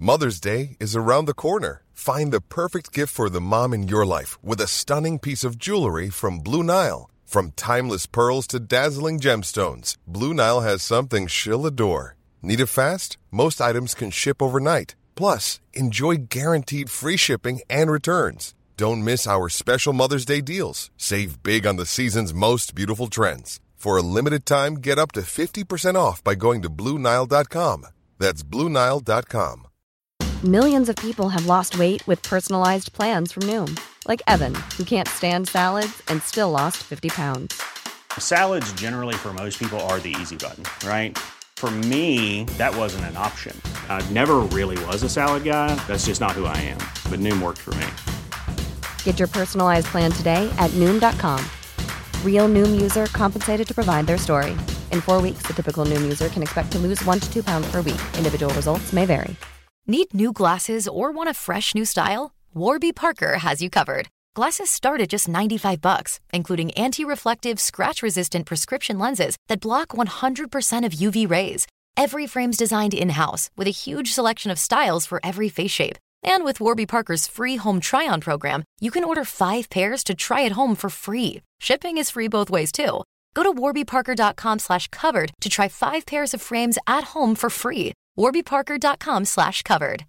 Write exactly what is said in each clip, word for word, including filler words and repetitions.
Mother's Day is around the corner. Find the perfect gift for the mom in your life with a stunning piece of jewelry from Blue Nile. From timeless pearls to dazzling gemstones, Blue Nile has something she'll adore. Need it fast? Most items can ship overnight. Plus, enjoy guaranteed free shipping and returns. Don't miss our special Mother's Day deals. Save big on the season's most beautiful trends. For a limited time, get up to fifty percent off by going to Blue Nile dot com. That's Blue Nile dot com. Millions of people have lost weight with personalized plans from Noom. Like Evan, who can't stand salads and still lost fifty pounds. Salads generally for most people are the easy button, right? For me, that wasn't an option. I never really was a salad guy. That's just not who I am. But Noom worked for me. Get your personalized plan today at Noom dot com. Real Noom user compensated to provide their story. In four weeks, the typical Noom user can expect to lose one to two pounds per week. Individual results may vary. Need new glasses or want a fresh new style? Warby Parker has you covered. Glasses start at just ninety-five bucks, including anti-reflective, scratch-resistant prescription lenses that block one hundred percent of U V rays. Every frame's designed in-house with a huge selection of styles for every face shape. And with Warby Parker's free home try-on program, you can order five pairs to try at home for free. Shipping is free both ways, too. Go to warby parker dot com slash covered to try five pairs of frames at home for free. warby parker dot com slash covered.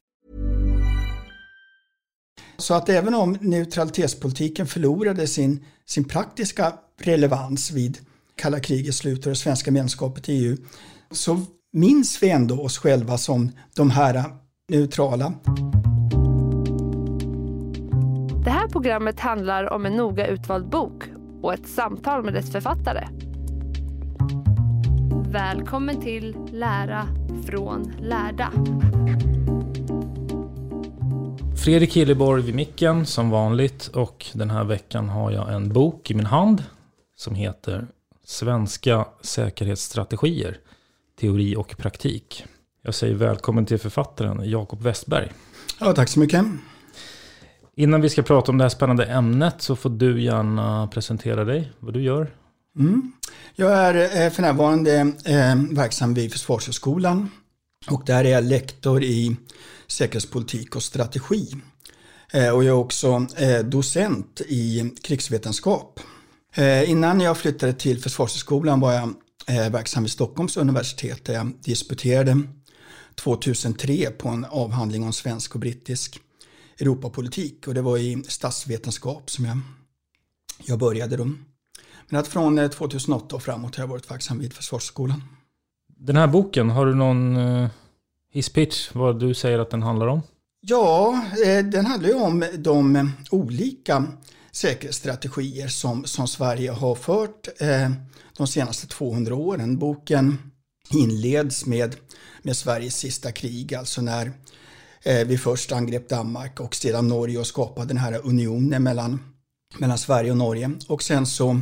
Så att även om neutralitetspolitiken förlorade sin, sin praktiska relevans vid kalla krigets slut och det svenska medlemskapet i E U, så minns vi ändå oss själva som de här neutrala. Det här programmet handlar om en noga utvald bok och ett samtal med dess författare. Välkommen till Lära från lärda. Fredrik Hilleborg vid micken som vanligt, och den här veckan har jag en bok i min hand som heter Svenska säkerhetsstrategier, teori och praktik. Jag säger välkommen till författaren Jakob Westberg. Ja, tack så mycket. Innan vi ska prata om det här spännande ämnet så får du gärna presentera dig, vad du gör. Mm. Jag är för närvarande eh, verksam vid Försvarshögskolan och där är jag lektor i säkerhetspolitik och strategi. Eh, och jag är också eh, docent i krigsvetenskap. Eh, innan jag flyttade till Försvarshögskolan var jag eh, verksam vid Stockholms universitet där jag disputerade tjugohundratre på en avhandling om svensk och brittisk Europapolitik, och det var i statsvetenskap som jag, jag började då. Men att från tjugohundraåtta och framåt har jag varit verksam vid Försvarsskolan. Den här boken, har du någon uh, hisspitch vad du säger att den handlar om? Ja, eh, den handlar ju om de olika säkerhetsstrategier som, som Sverige har fört eh, de senaste tvåhundra åren. Boken inleds med, med Sveriges sista krig, alltså när eh, vi först angrep Danmark och sedan Norge och skapade den här unionen mellan, mellan Sverige och Norge. Och sen så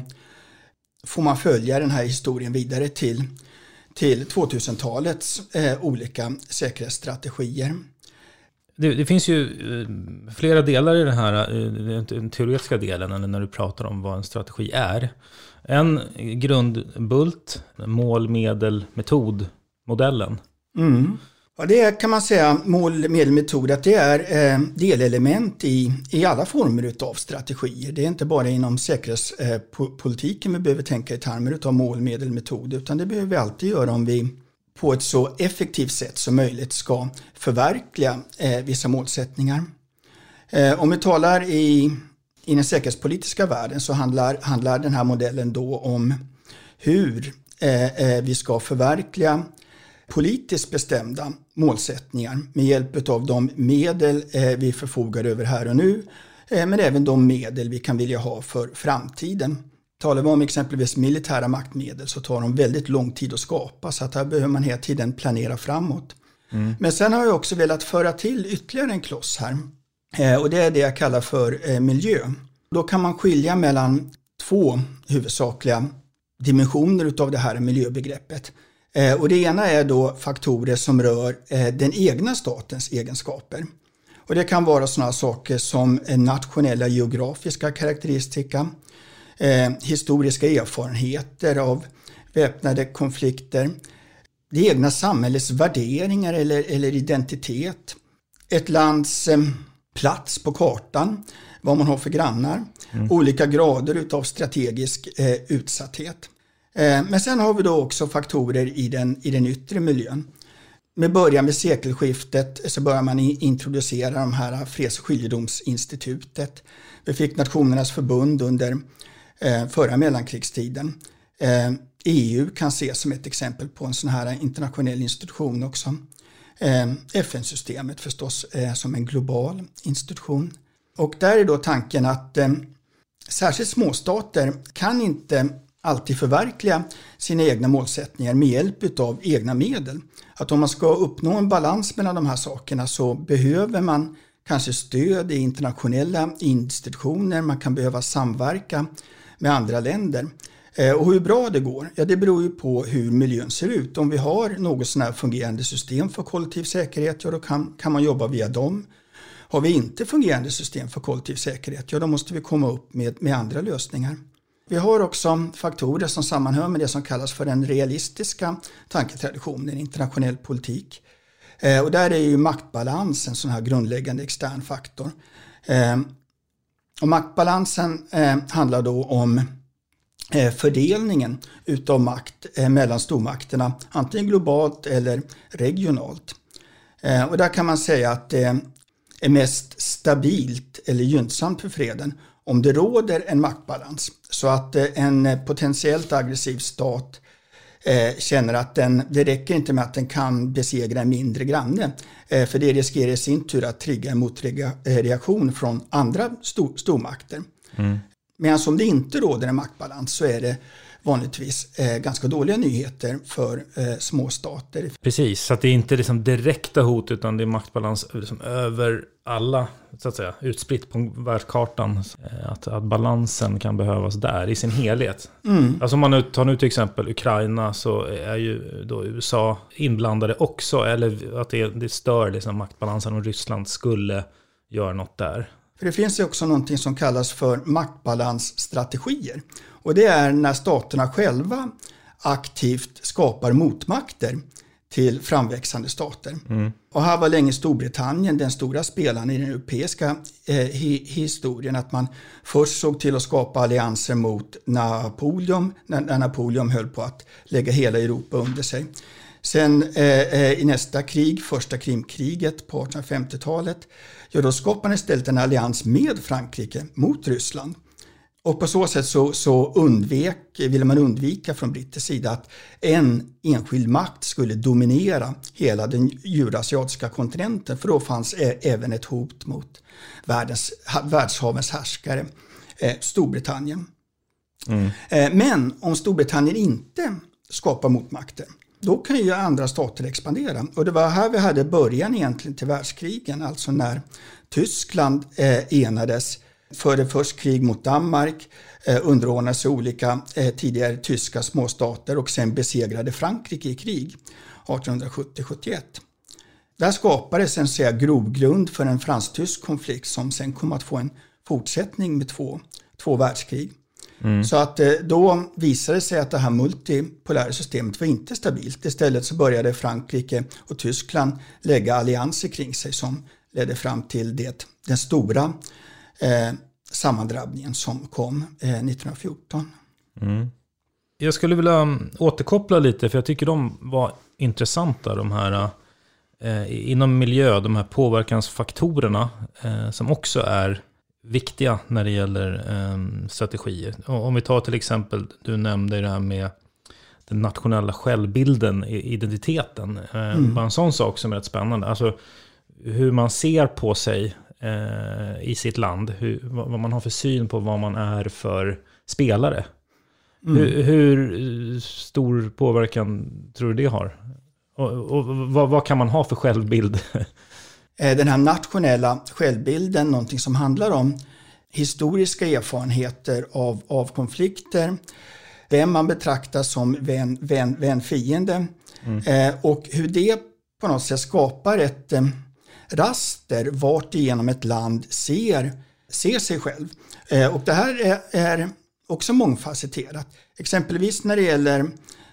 får man följa den här historien vidare till, till tvåtusentalets eh, olika säkerhetsstrategier. Det, det finns ju flera delar i den här den teoretiska delen när du pratar om vad en strategi är. En grundbult, mål, medel, metod, modellen. Mm. Ja, det kan man säga, mål, medel, metod, att det är eh, delelement i, i alla former av strategier. Det är inte bara inom säkerhetspolitiken eh, vi behöver tänka i termer av mål, medel, metod, utan det behöver vi alltid göra om vi på ett så effektivt sätt som möjligt ska förverkliga eh, vissa målsättningar. Eh, om vi talar i, i den säkerhetspolitiska världen så handlar, handlar den här modellen då om hur eh, vi ska förverkliga politiskt bestämda målsättningar med hjälp av de medel eh, vi förfogar över här och nu, eh, men även de medel vi kan vilja ha för framtiden. Talar vi om exempelvis militära maktmedel så tar de väldigt lång tid att skapa, så att här behöver man hela tiden planera framåt. Mm. Men sen har jag också velat föra till ytterligare en kloss här, eh, och det är det jag kallar för eh, miljö. Då kan man skilja mellan två huvudsakliga dimensioner utav det här miljöbegreppet. Eh, och det ena är då faktorer som rör eh, den egna statens egenskaper. Och det kan vara sådana saker som eh, nationella geografiska karaktäristika, eh, historiska erfarenheter av väpnade konflikter, det egna samhällets värderingar eller, eller identitet, ett lands plats på kartan, vad man har för grannar, mm. olika grader utav strategisk eh, utsatthet. Eh, men sen har vi då också faktorer i den, i den yttre miljön. Med början vid sekelskiftet så börjar man introducera de här freds- och skiljedomsinstitutet. Vi fick Nationernas förbund under eh, förra mellankrigstiden. Eh, E U kan ses som ett exempel på en sån här internationell institution också. Eh, F N-systemet förstås eh, som en global institution. Och där är då tanken att eh, särskilt småstater kan inte alltid förverkliga sina egna målsättningar med hjälp av egna medel. Att om man ska uppnå en balans mellan de här sakerna så behöver man kanske stöd i internationella institutioner, man kan behöva samverka med andra länder. Och hur bra det går, ja det beror ju på hur miljön ser ut. Om vi har något sån här fungerande system för kollektiv säkerhet, ja då kan, kan man jobba via dem. Har vi inte fungerande system för kollektiv säkerhet, ja då måste vi komma upp med, med andra lösningar. Vi har också faktorer som sammanhör med det som kallas för den realistiska tanketraditionen i internationell politik. Eh, och där är ju maktbalans en sån här grundläggande extern faktor. Eh, och maktbalansen eh, handlar då om eh, fördelningen utav makt eh, mellan stormakterna, antingen globalt eller regionalt. Eh, och där kan man säga att det är mest stabilt eller gynnsamt för freden om det råder en maktbalans, så att en potentiellt aggressiv stat eh, känner att den, det räcker inte med att den kan besegra en mindre granne, eh, för det riskerar i sin tur att trigga en motreaktion från andra stor, stormakter. Mm. Medan om det inte råder en maktbalans så är det vanligtvis eh, ganska dåliga nyheter för eh, små stater. Precis, så att det är inte liksom direkta hot utan det är maktbalans liksom över alla, så att säga, utspritt på världskartan. Eh, att, att balansen kan behövas där i sin helhet. Mm. Alltså om man nu tar nu till exempel Ukraina så är ju då U S A inblandade också, eller att det, det stör liksom maktbalansen om Ryssland skulle göra något där. För det finns ju också någonting som kallas för maktbalansstrategier. Och det är när staterna själva aktivt skapar motmakter till framväxande stater. Mm. Och här var länge Storbritannien den stora spelaren i den europeiska eh, hi- historien. Att man först såg till att skapa allianser mot Napoleon, när, när Napoleon höll på att lägga hela Europa under sig. Sen eh, i nästa krig, första Krimkriget på artonhundrafemtiotalet, ja, då skapade man istället en allians med Frankrike mot Ryssland. Och på så sätt så, så undvek, ville man undvika från brittisk sida att en enskild makt skulle dominera hela den eurasiatiska kontinenten, för då fanns ä- även ett hot mot världens, världshavens härskare, eh, Storbritannien. Mm. Eh, men om Storbritannien inte skapar motmakter, då kan ju andra stater expandera. Och det var här vi hade början egentligen till världskrigen, alltså när Tyskland eh, enades, förde först krig mot Danmark, eh, underordnade sig olika eh, tidigare tyska småstater och sen besegrade Frankrike i krig artonhundrasjuttio sjuttioett. Där skapades en så här grogrund för en fransk-tysk konflikt som sen kom att få en fortsättning med två, två världskrig. Mm. Så att då visade det sig att det här multipolära systemet var inte stabilt. Istället så började Frankrike och Tyskland lägga allianser kring sig som ledde fram till det, den stora eh, sammandrabbningen som kom eh, nittonhundrafjorton. Mm. Jag skulle vilja återkoppla lite, för jag tycker de var intressanta, de här eh, inom miljö, de här påverkansfaktorerna eh, som också är viktiga när det gäller eh, strategier. Och om vi tar till exempel, du nämnde det här med den nationella självbilden, identiteten. Eh, mm. Bara en sån sak som är rätt spännande. Alltså hur man ser på sig eh, i sitt land. Hur, vad man har för syn på vad man är för spelare. Mm. Hur, hur stor påverkan tror du det har? Och, och vad, vad kan man ha för självbild? Den här nationella självbilden, någonting som handlar om historiska erfarenheter av, av konflikter, vem man betraktar som vän, vän, vän fiende mm. eh, och hur det på något sätt skapar ett eh, raster vart igenom ett land ser, ser sig själv. Eh, och det här är, är också mångfacetterat. Exempelvis när det gäller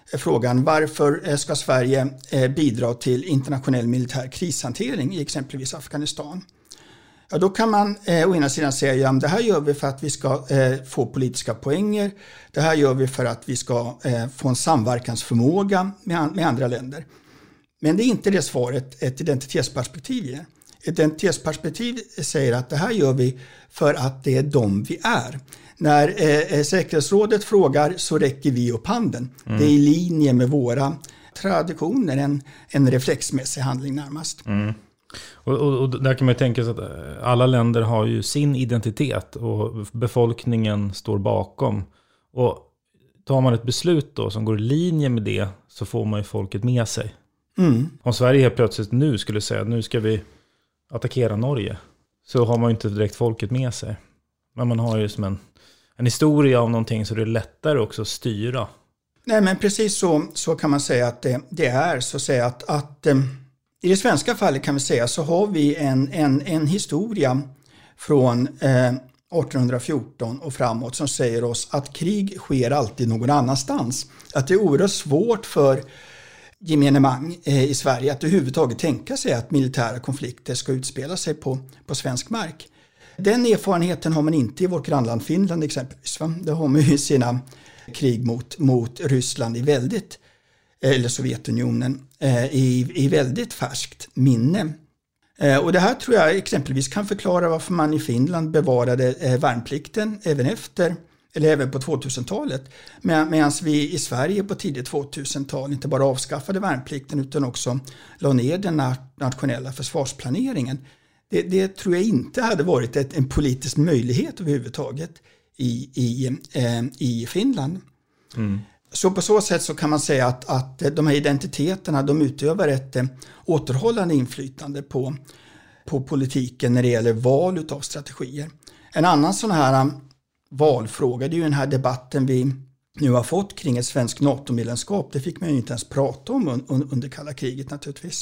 frågan varför ska Sverige bidra till internationell militär krishantering i exempelvis Afghanistan. Ja, då kan man eh, å ena sidan säga att det här gör vi för att vi ska eh, få politiska poänger. Det här gör vi för att vi ska eh, få en samverkansförmåga med, an- med andra länder. Men det är inte det svaret ett identitetsperspektiv ger. Ett identitetsperspektiv säger att det här gör vi för att det är de vi är. När eh, säkerhetsrådet frågar så räcker vi upp handen. Mm. Det är i linje med våra traditioner, en, en reflexmässig handling närmast. Mm. Och, och, och där kan man ju tänka sig att alla länder har ju sin identitet och befolkningen står bakom. Och tar man ett beslut då som går i linje med det så får man ju folket med sig. Mm. Om Sverige helt plötsligt nu skulle säga att nu ska vi attackera Norge, så har man ju inte direkt folket med sig. Men man har ju som en, en historia om någonting, så det är lättare också att styra. Nej, men precis så, så kan man säga att det, det är så att säga att, att um, i det svenska fallet kan vi säga så har vi en, en, en historia från eh, arton fjorton och framåt som säger oss att krig sker alltid någon annanstans. Att det är oerhört svårt för gemene man eh, i Sverige att överhuvudtaget tänka sig att militära konflikter ska utspela sig på, på svensk mark. Den erfarenheten har man inte i vårt grannland Finland exempelvis. Va? Där har man ju sina krig mot, mot Ryssland i väldigt, eller Sovjetunionen, eh, i, i väldigt färskt minne. Eh, och det här tror jag exempelvis kan förklara varför man i Finland bevarade eh, värnplikten även efter, eller även på tvåtusentalet. Med, medan vi i Sverige på tidigt tvåtusental inte bara avskaffade värnplikten utan också la ner den nationella försvarsplaneringen. Det, det tror jag inte hade varit ett, en politisk möjlighet överhuvudtaget i, i, eh, i Finland. Mm. Så på så sätt så kan man säga att, att de här identiteterna de utövar ett eh, återhållande inflytande på, på politiken när det gäller val av strategier. En annan sån här um, valfråga, det är ju den här debatten vi nu har fått kring ett svenskt NATO-medlemskap. Det fick man ju inte ens prata om un, un, under kalla kriget naturligtvis.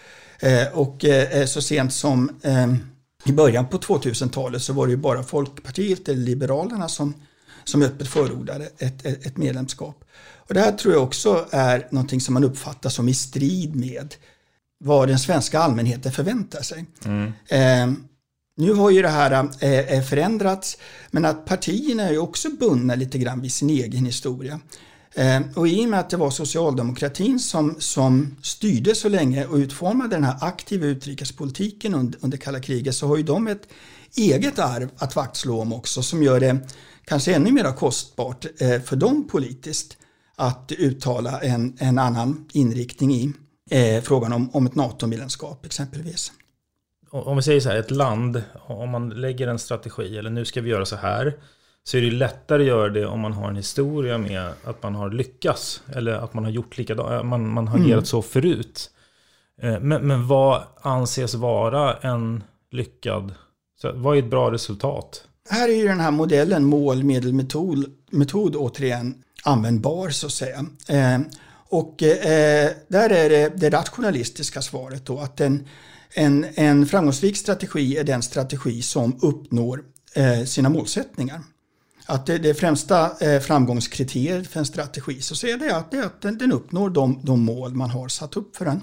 Eh, och eh, så sent som eh, i början på tvåtusentalet så var det ju bara Folkpartiet eller Liberalerna som, som öppet förordade ett, ett, ett medlemskap. Och det här tror jag också är någonting som man uppfattar som i strid med vad den svenska allmänheten förväntar sig. Mm. Eh, nu har ju det här eh, förändrats, men att partierna är ju också bundna lite grann vid sin egen historia. Eh, och i och med att det var socialdemokratin som, som styrde så länge och utformade den här aktiva utrikespolitiken under, under kalla kriget, så har ju de ett eget arv att vaktslå om också, som gör det kanske ännu mer kostbart eh, för dem politiskt att uttala en, en annan inriktning i eh, frågan om, om ett NATO-medlemskap exempelvis. Om vi säger så här, ett land, om man lägger en strategi eller nu ska vi göra så här, så är det lättare att göra det om man har en historia med att man har lyckats eller att man har gjort likadant, man, man har agerat mm. så förut. Men, men vad anses vara en lyckad, så vad är ett bra resultat? Här är ju den här modellen mål, medel, metod, metod återigen användbar så att säga. Eh, och eh, där är det, det rationalistiska svaret då att en, en, en framgångsrik strategi är den strategi som uppnår eh, sina målsättningar. Att det, det främsta eh, framgångskriteriet för en strategi så är det att, det, att den, den uppnår de, de mål man har satt upp för den.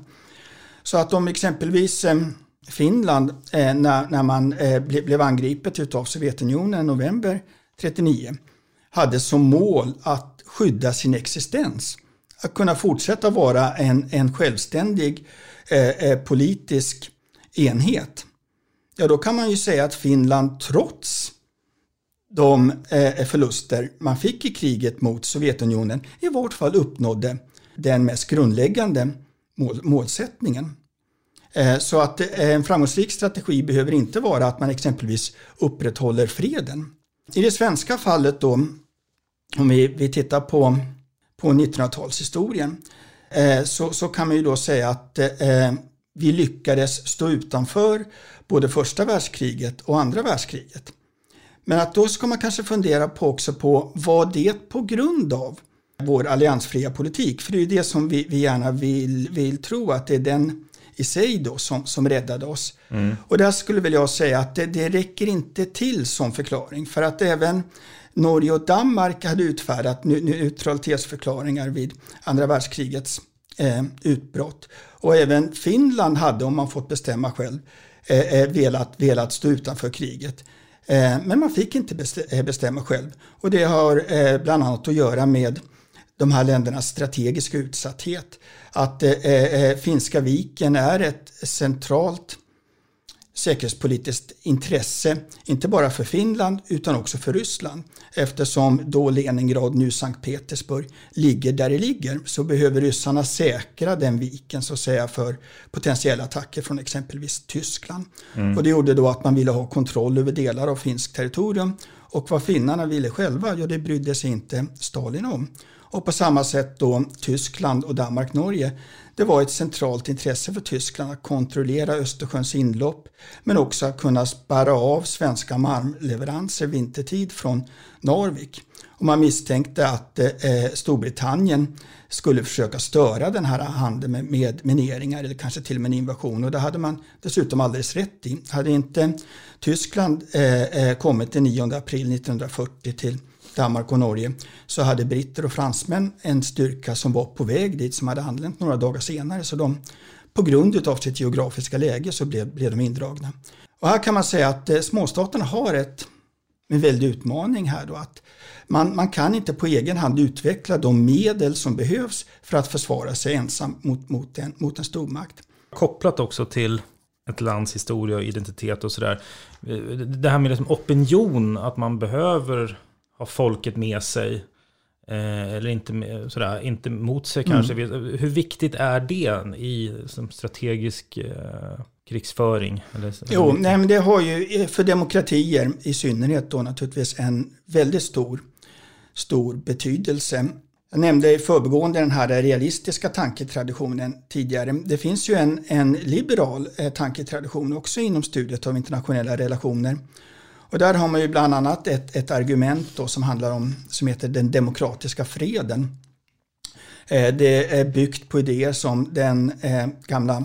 Så att om exempelvis eh, Finland eh, när, när man eh, ble, blev angripet utav Sovjetunionen i november trettionio hade som mål att skydda sin existens. Att kunna fortsätta vara en, en självständig eh, politisk enhet. Ja, då kan man ju säga att Finland trots de eh, förluster man fick i kriget mot Sovjetunionen i vart fall uppnådde den mest grundläggande mål, målsättningen. Eh, så att eh, en framgångsrik strategi behöver inte vara att man exempelvis upprätthåller freden. I det svenska fallet då, om vi, vi tittar på, på nittonhundratalshistorien, eh, så, så kan man ju då säga att eh, vi lyckades stå utanför både första världskriget och andra världskriget. Men att då ska man kanske fundera på också på vad det på grund av vår alliansfria politik, för det är ju det som vi, vi gärna vill, vill tro att det är den i sig då som, som räddade oss. Mm. Och där skulle väl jag säga att det, det räcker inte till som förklaring, för att även Norge och Danmark hade utfärdat neutralitetsförklaringar vid andra världskrigets eh, utbrott. Och även Finland hade, om man fått bestämma själv, eh, velat, velat stå utanför kriget. Eh, men man fick inte bestämma själv. Och det har eh, bland annat att göra med de här ländernas strategiska utsatthet. Att eh, Finska viken är ett centralt säkerhetspolitiskt intresse, inte bara för Finland utan också för Ryssland. Eftersom då Leningrad, nu Sankt Petersburg, ligger där det ligger, så behöver ryssarna säkra den viken så att säga för potentiella attacker från exempelvis Tyskland. Mm. Och det gjorde då att man ville ha kontroll över delar av finskt territorium, och vad finnarna ville själva, ja det brydde sig inte Stalin om. Och på samma sätt då Tyskland och Danmark-Norge. Det var ett centralt intresse för Tyskland att kontrollera Östersjöns inlopp, men också att kunna spärra av svenska malmleveranser vintertid från Narvik. Och man misstänkte att eh, Storbritannien skulle försöka störa den här handeln med, med mineringar eller kanske till och med en invasion. Och det hade man dessutom alldeles rätt i. Hade inte Tyskland eh, kommit den nionde april nittonhundrafyrtio till Danmark och Norge, så hade britter och fransmän en styrka som var på väg dit, som hade anlänt några dagar senare. Så de, på grund av sitt geografiska läge, så blev, blev de indragna. Och här kan man säga att eh, småstaterna har ett, en väldig utmaning här då, att man, man kan inte på egen hand utveckla de medel som behövs för att försvara sig ensam mot, mot, en, mot en stormakt. Kopplat också till ett lands historia och identitet och sådär. Det här med liksom opinion, att man behöver ha folket med sig eh, eller inte, med, sådär, inte mot sig kanske. Mm. Hur viktigt är det i som strategisk eh, krigsföring? Eller, jo, nej, men det har ju för demokratier i synnerhet då naturligtvis en väldigt stor, stor betydelse. Jag nämnde i förbigående den här realistiska tanketraditionen tidigare. Det finns ju en, en liberal eh, tanketradition också inom studiet av internationella relationer. Och där har man ju bland annat ett, ett argument då som handlar om, som heter den demokratiska freden. Eh, det är byggt på idéer som den eh, gamla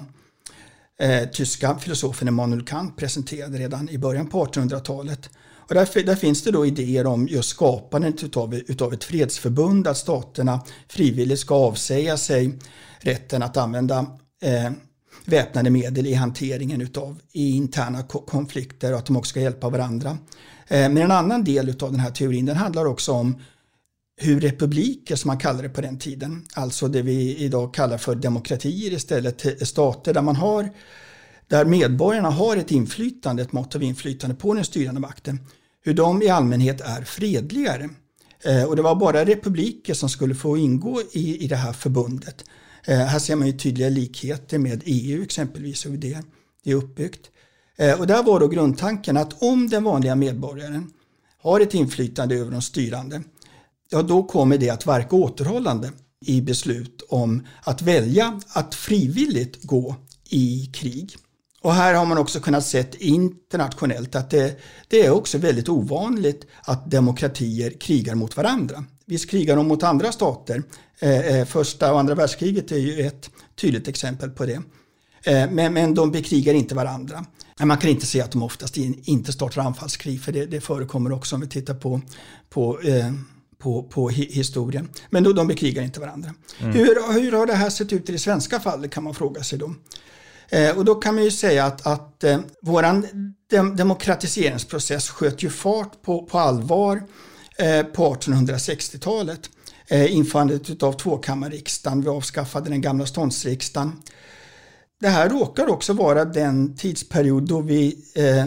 eh, tyska filosofen Immanuel Kant presenterade redan i början på artonhundratalet. Och där, där finns det då idéer om just skapandet utav, utav ett fredsförbund, att staterna frivilligt ska avsäga sig rätten att använda eh, väpnade medel i hanteringen utav i interna konflikter, och att de också ska hjälpa varandra. Eh, men en annan del utav den här teorin, den handlar också om hur republiker, som man kallar det på den tiden, alltså det vi idag kallar för demokratier istället, stater där man har där medborgarna har ett inflytande, ett mått av inflytande på den styrande makten, hur de i allmänhet är fredligare. Eh, och det var bara republiker som skulle få ingå i, i det här förbundet. Eh, här ser man ju tydliga likheter med E U exempelvis, hur det, det är uppbyggt. Eh, och där var då grundtanken att om den vanliga medborgaren har ett inflytande över de styrande, ja då kommer det att verka återhållande i beslut om att välja att frivilligt gå i krig. Och här har man också kunnat se internationellt att det, det är också väldigt ovanligt att demokratier krigar mot varandra. Visst krigar de mot andra stater. Eh, första och andra världskriget är ju ett tydligt exempel på det. Eh, men, men de bekrigar inte varandra. Man kan inte säga att de oftast in, inte startar anfallskrig, för det, det förekommer också om vi tittar på, på, eh, på, på hi, historien. Men då, de bekrigar inte varandra. Mm. Hur, hur har det här sett ut i det svenska fallet, kan man fråga sig då. Eh, och då kan man ju säga att, att eh, våran dem, demokratiseringsprocess sköt ju fart på, på allvar eh, på artonhundrasextiotalet. Eh, införandet av tvåkammarriksdagen, vi avskaffade den gamla ståndsriksdagen. Det här råkar också vara den tidsperiod då vi eh,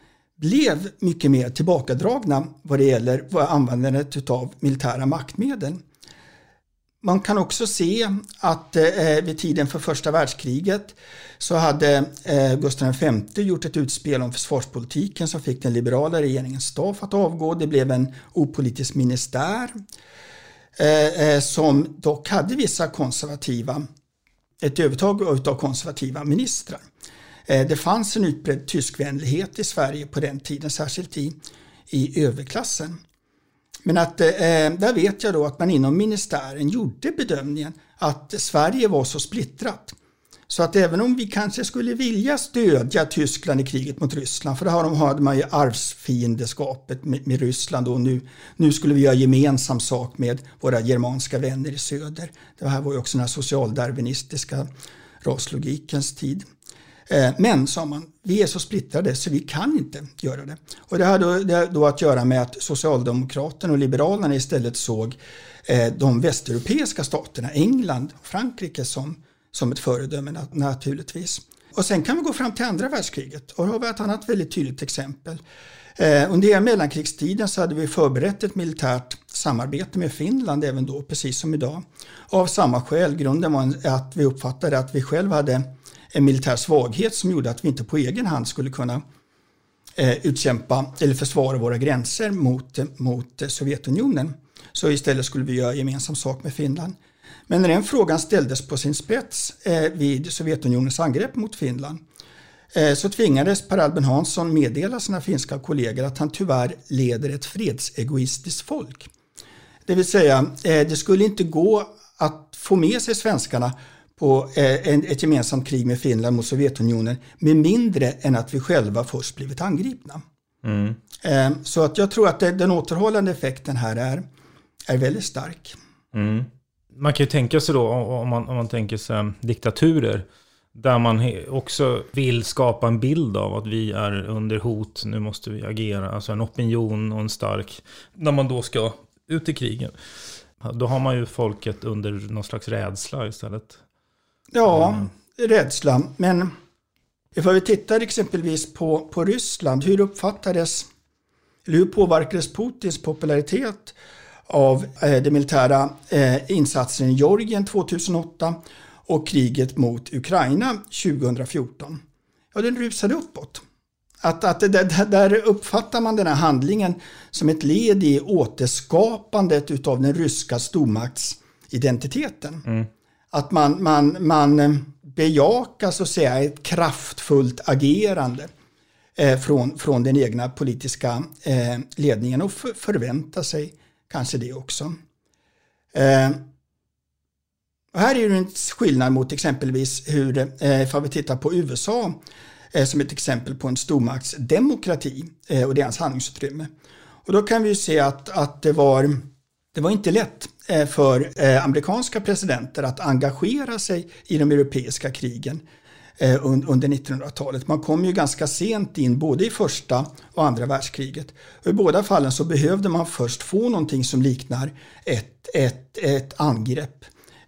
blev mycket mer tillbakadragna vad det gäller användandet av militära maktmedel. Man kan också se att eh, vid tiden för första världskriget så hade eh, Gustav V gjort ett utspel om försvarspolitiken som fick den liberala regeringen Staff att avgå. Det blev en opolitisk ministär eh, eh, som dock hade vissa konservativa, ett övertag av konservativa ministrar. Eh, det fanns en utbredd tyskvänlighet i Sverige på den tiden, särskilt i, i överklassen. Men att, eh, där vet jag då att man inom ministären gjorde bedömningen att Sverige var så splittrat Så att även om vi kanske skulle vilja stödja Tyskland i kriget mot Ryssland, för det hade man ju arvsfiendeskapet med, med Ryssland och nu, nu skulle vi göra gemensam sak med våra germanska vänner i söder. Det här var ju också den här socialdarwinistiska raslogikens tid. Men, sa man, vi är så splittrade så vi kan inte göra det. Och det hade då att göra med att Socialdemokraterna och Liberalerna istället såg de västeuropeiska staterna, England och Frankrike, som, som ett föredöme naturligtvis. Och sen kan vi gå fram till andra världskriget och då har vi ett annat väldigt tydligt exempel. Under mellankrigstiden så hade vi förberett ett militärt samarbete med Finland även då, precis som idag. Av samma skäl, grunden var att vi uppfattade att vi själva hade en militär svaghet som gjorde att vi inte på egen hand skulle kunna eh, utkämpa eller försvara våra gränser mot, mot Sovjetunionen. Så istället skulle vi göra gemensam sak med Finland. Men när den frågan ställdes på sin spets eh, vid Sovjetunionens angrepp mot Finland eh, så tvingades Per Albin Hansson meddela sina finska kollegor att han tyvärr leder ett fredsegoistiskt folk. Det vill säga, eh, det skulle inte gå att få med sig svenskarna på ett gemensamt krig med Finland mot Sovjetunionen med mindre än att vi själva först blivit angripna. Mm. Så att jag tror att den återhållande effekten här är, är väldigt stark. Mm. Man kan ju tänka sig då, om man, om man tänker sig diktaturer, där man också vill skapa en bild av att vi är under hot, nu måste vi agera, alltså en opinion och en stark, när man då ska ut i krigen. Då har man ju folket under någon slags rädsla istället. Ja, mm. rädsla. Men ifall vi tittar exempelvis på, på Ryssland, hur uppfattades, eller hur påverkades Putins popularitet av eh, de militära eh, insatsen i Georgien tjugohundraåtta och kriget mot Ukraina tjugohundrafjorton? Ja, den rusade uppåt. Att, att det, där, där uppfattar man den här handlingen som ett led i återskapandet av den ryska stormaktsidentiteten. Mm. Att man, man, man bejakar så att säga ett kraftfullt agerande eh, från, från den egna politiska eh, ledningen och för, förväntar sig kanske det också. Eh, och här är det en skillnad mot exempelvis hur, eh, ifall vi tittar på U S A eh, som ett exempel på en stormaktsdemokrati eh, och deras handlingsutrymme. Och då kan vi ju se att, att det var... Det var inte lätt för amerikanska presidenter att engagera sig i de europeiska krigen under nittonhundratalet. Man kom ju ganska sent in både i första och andra världskriget. Och i båda fallen så behövde man först få någonting som liknar ett, ett, ett angrepp.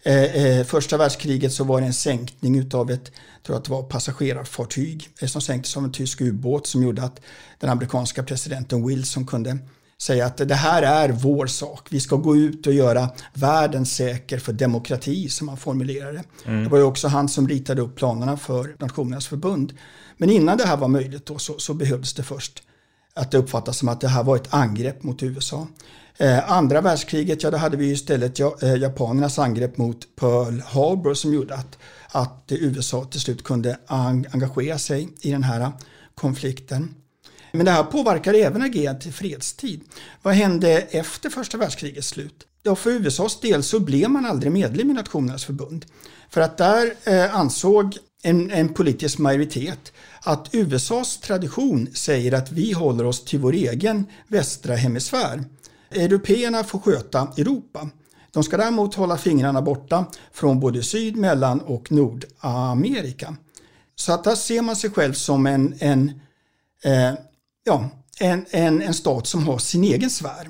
Första världskriget så var det en sänkning av ett, jag tror att det var passagerarfartyg som sänktes av en tysk ubåt som gjorde att den amerikanska presidenten Wilson kunde säga att det här är vår sak. Vi ska gå ut och göra världen säker för demokrati, som man formulerade det. Mm. Det var ju också han som ritade upp planerna för Nationernas förbund. Men innan det här var möjligt då, så, så behövdes det först att det uppfattas som att det här var ett angrepp mot U S A. Eh, andra världskriget, ja, då hade vi ju istället ja, eh, japanernas angrepp mot Pearl Harbor som gjorde att, att U S A till slut kunde ang- engagera sig i den här konflikten. Men det här påverkar även agerandet i fredstid. Vad hände efter första världskrigets slut? Ja, för U S A:s del så blev man aldrig medlem i Nationernas förbund. För att där eh, ansåg en, en politisk majoritet att U S A:s tradition säger att vi håller oss till vår egen västra hemisfär. Européerna får sköta Europa. De ska däremot hålla fingrarna borta från både Syd-, Mellan- och Nordamerika. Så att där ser man sig själv som en, en eh, Ja, en, en, en stat som har sin egen sfär.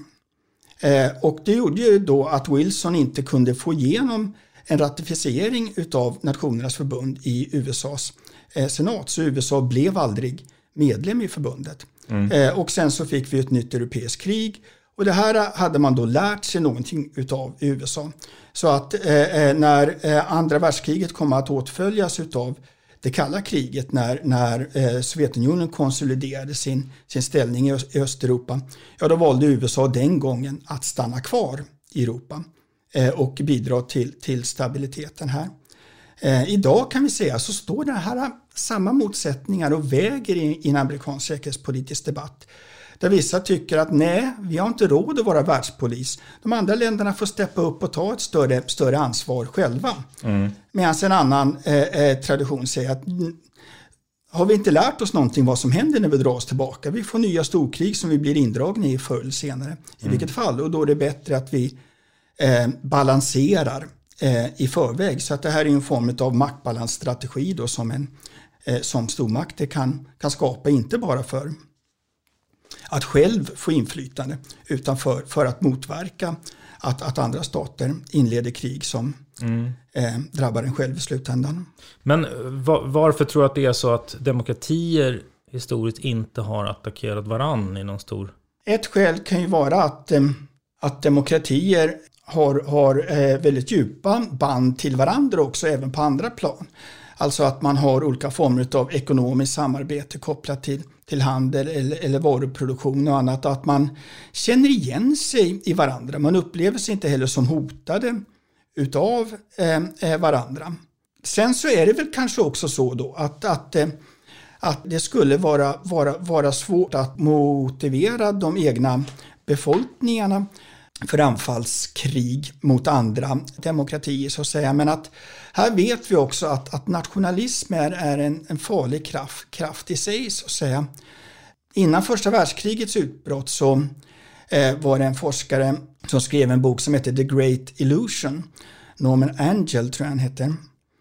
Eh, och det gjorde ju då att Wilson inte kunde få igenom en ratificering utav Nationernas förbund i U S A:s eh, senat. Så U S A blev aldrig medlem i förbundet. Mm. Eh, och sen så fick vi ett nytt europeiskt krig. Och det här hade man då lärt sig någonting utav U S A. Så att eh, när eh, andra världskriget kom att åtföljas utav det kalla kriget, när, när eh, Sovjetunionen konsoliderade sin, sin ställning i, Öst, i Östeuropa, ja, då valde U S A den gången att stanna kvar i Europa eh, och bidra till, till stabiliteten här. Eh, idag kan vi säga så står det här samma motsättningar och väger i, i en amerikansk säkerhetspolitisk debatt. Där vissa tycker att nej, vi har inte råd att vara världspolis. De andra länderna får steppa upp och ta ett större, större ansvar själva. Mm. Medan en annan eh, tradition säger att har vi inte lärt oss någonting vad som händer när vi drar oss tillbaka? Vi får nya storkrig som vi blir indragna i förr eller senare. I mm. vilket fall. Och då är det bättre att vi eh, balanserar eh, i förväg. Så att det här är en form av maktbalansstrategi då som, en, eh, som stormakter kan, kan skapa. Inte bara för att själv få inflytande utan för, för att motverka att, att andra stater inleder krig som mm. eh, drabbar en själv i slutändan. Men var, varför tror du att det är så att demokratier historiskt inte har attackerat varann i någon stor... Ett skäl kan ju vara att, eh, att demokratier har, har eh, väldigt djupa band till varandra också även på andra plan. Alltså att man har olika former av ekonomiskt samarbete kopplat till, till handel eller, eller varuproduktion och annat. Att man känner igen sig i varandra. Man upplever sig inte heller som hotade utav eh, varandra. Sen så är det väl kanske också så då att, att, eh, att det skulle vara, vara, vara svårt att motivera de egna befolkningarna för anfallskrig mot andra demokratier så att säga. Men att här vet vi också att, att nationalism är, är en, en farlig kraft, kraft i sig så att säga. Innan första världskrigets utbrott så eh, var det en forskare som skrev en bok som heter The Great Illusion. Norman Angell tror jag han heter.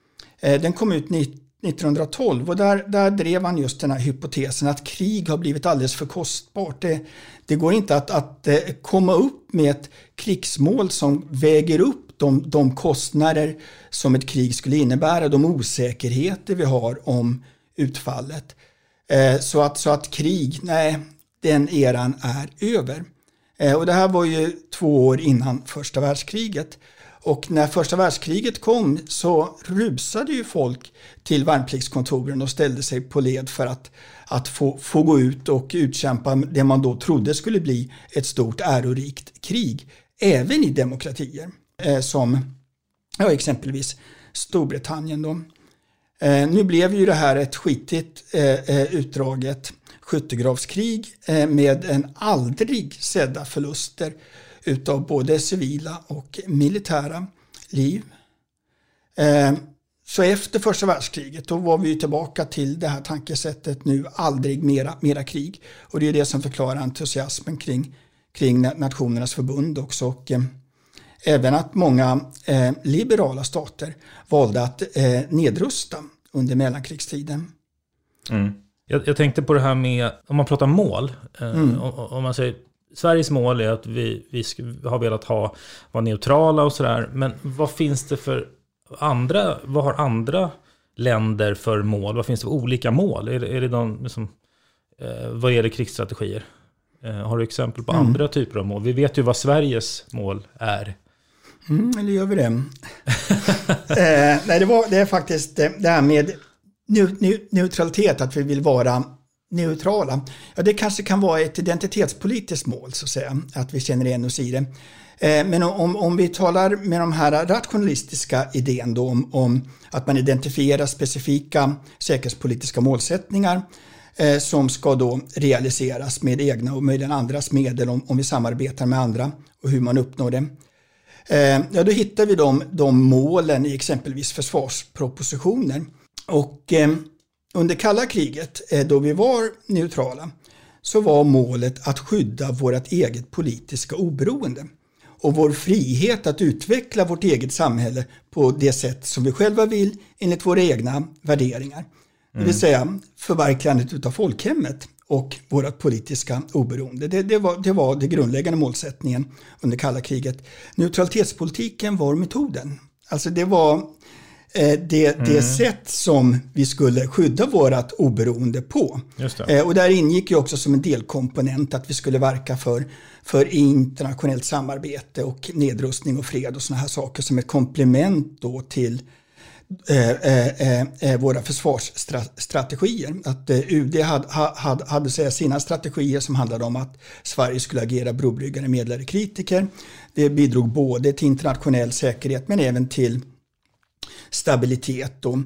Eh, den kom ut nittonhundratolv och där, där drev han just den här hypotesen att krig har blivit alldeles för kostbart. Det, det går inte att, att eh, komma upp med ett krigsmål som väger upp de, de kostnader som ett krig skulle innebära, de osäkerheter vi har om utfallet. Eh, så, att, så att krig, nej, den eran är över. Eh, och det här var ju två år innan första världskriget. Och när första världskriget kom så rusade ju folk till värnpliktskontoren och ställde sig på led för att, att få, få gå ut och utkämpa det man då trodde skulle bli ett stort ärorikt krig. Även i demokratier eh, som ja, exempelvis Storbritannien. Då. Eh, nu blev ju det här ett skitigt eh, utdraget skyttegravskrig eh, med en aldrig sedda förluster utav både civila och militära liv. Eh, så efter första världskriget då var vi tillbaka till det här tankesättet nu aldrig mera, mera krig. Och det är det som förklarar entusiasmen kring, kring Nationernas förbund också. Och, eh, även att många eh, liberala stater valde att eh, nedrusta under mellankrigstiden. Mm. Jag, jag tänkte på det här med, om man pratar mål, eh, mm. om, om man säger Sveriges mål är att vi, vi ska, har velat ha, vara neutrala och sådär. Men vad finns det för andra, vad har andra länder för mål? Vad finns det för olika mål? Är det, är det de, liksom, eh, vad är det krigsstrategier? Eh, har du exempel på mm. andra typer av mål? Vi vet ju vad Sveriges mål är. Mm, eller gör vi det? eh, nej, det, var, det är faktiskt det här med neutralitet, att vi vill vara neutrala. Ja, det kanske kan vara ett identitetspolitiskt mål så att säga, att vi känner igen oss i det. Eh, men om, om vi talar med de här rationalistiska idén då om, om att man identifierar specifika säkerhetspolitiska målsättningar eh, som ska då realiseras med egna och möjligen andras medel om, om vi samarbetar med andra och hur man uppnår det. Eh, ja, då hittar vi de, de målen i exempelvis försvarspropositioner. Och eh, under kalla kriget, då vi var neutrala, så var målet att skydda vårt eget politiska oberoende och vår frihet att utveckla vårt eget samhälle på det sätt som vi själva vill enligt våra egna värderingar. Mm. Det vill säga förverkligandet av folkhemmet och vårt politiska oberoende. Det, det, var, det var det grundläggande målsättningen under kalla kriget. Neutralitetspolitiken var metoden. Alltså det var Det, mm. det sätt som vi skulle skydda vårt oberoende på. Just det. Och där ingick ju också som en delkomponent att vi skulle verka för, för internationellt samarbete och nedrustning och fred och såna här saker som ett komplement då till eh, eh, eh, våra försvarsstrategier. Att eh, U D hade, hade, hade säga, sina strategier som handlade om att Sverige skulle agera brobryggare, medlare, kritiker. Det bidrog både till internationell säkerhet men även till stabilitet. Och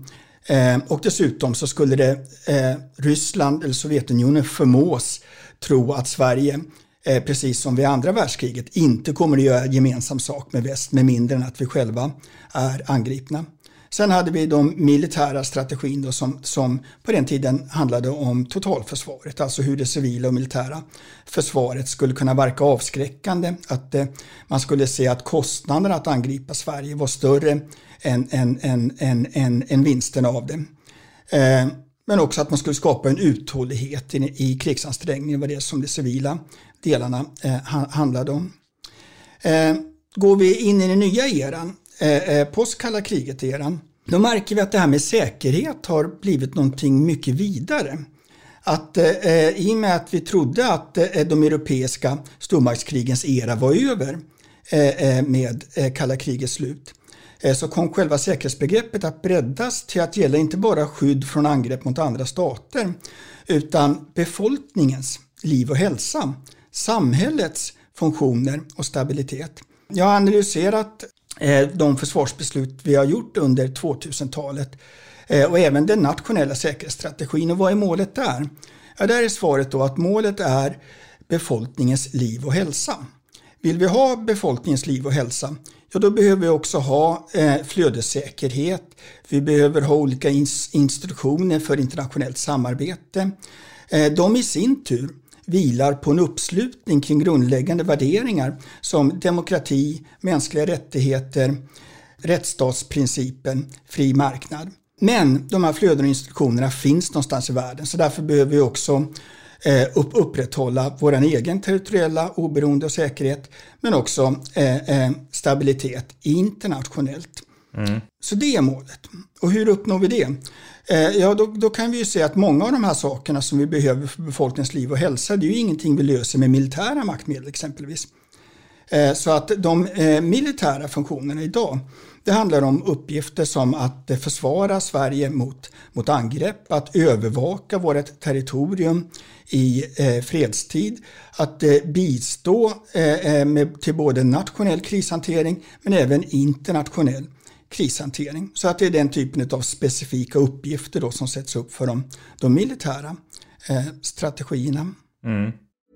Eh, och dessutom så skulle det eh, Ryssland eller Sovjetunionen förmås tro att Sverige, eh, precis som vid andra världskriget, inte kommer att göra gemensam sak med väst med mindre än att vi själva är angripna. Sen hade vi de militära strategin då som, som på den tiden handlade om totalförsvaret, alltså hur det civila och militära försvaret skulle kunna verka avskräckande, att eh, man skulle se att kostnaderna att angripa Sverige var större än, än, än, än, än, än vinsten av det. Eh, men också att man skulle skapa en uthållighet i, i krigsansträngningen, var det som de civila delarna eh, handlade om. Eh, går vi in i den nya eran, Eh, post kalla kriget-eran, då märker vi att det här med säkerhet har blivit någonting mycket vidare. Att eh, i och med att vi trodde att eh, de europeiska stormaktskrigens era var över eh, med eh, kalla krigets slut, eh, så kom själva säkerhetsbegreppet att breddas till att gälla inte bara skydd från angrepp mot andra stater, utan befolkningens liv och hälsa, samhällets funktioner och stabilitet. Jag har analyserat de försvarsbeslut vi har gjort under tvåtusentalet och även den nationella säkerhetsstrategin. Och vad är målet där? Ja, där är svaret då att målet är befolkningens liv och hälsa. Vill vi ha befolkningens liv och hälsa, ja då behöver vi också ha eh, flödessäkerhet. Vi behöver ha olika ins- instruktioner för internationellt samarbete. Eh, de i sin tur vilar på en uppslutning kring grundläggande värderingar som demokrati, mänskliga rättigheter, rättsstatsprincipen, fri marknad. Men de här flöden och instruktionerna finns någonstans i världen, så därför behöver vi också eh, upp, upprätthålla vår egen territoriella oberoende och säkerhet, men också eh, eh, stabilitet internationellt. Mm. Så det är målet. Och hur uppnår vi det? Ja, då, då kan vi ju se att många av de här sakerna som vi behöver för befolkningens liv och hälsa, det är ju ingenting vi löser med militära maktmedel exempelvis. Så att de militära funktionerna idag, det handlar om uppgifter som att försvara Sverige mot, mot angrepp, att övervaka vårt territorium i fredstid, att bistå med, till både nationell krishantering men även internationell krishantering. Så att det är den typen av specifika uppgifter då som sätts upp för de, de militära eh, strategierna. Mm.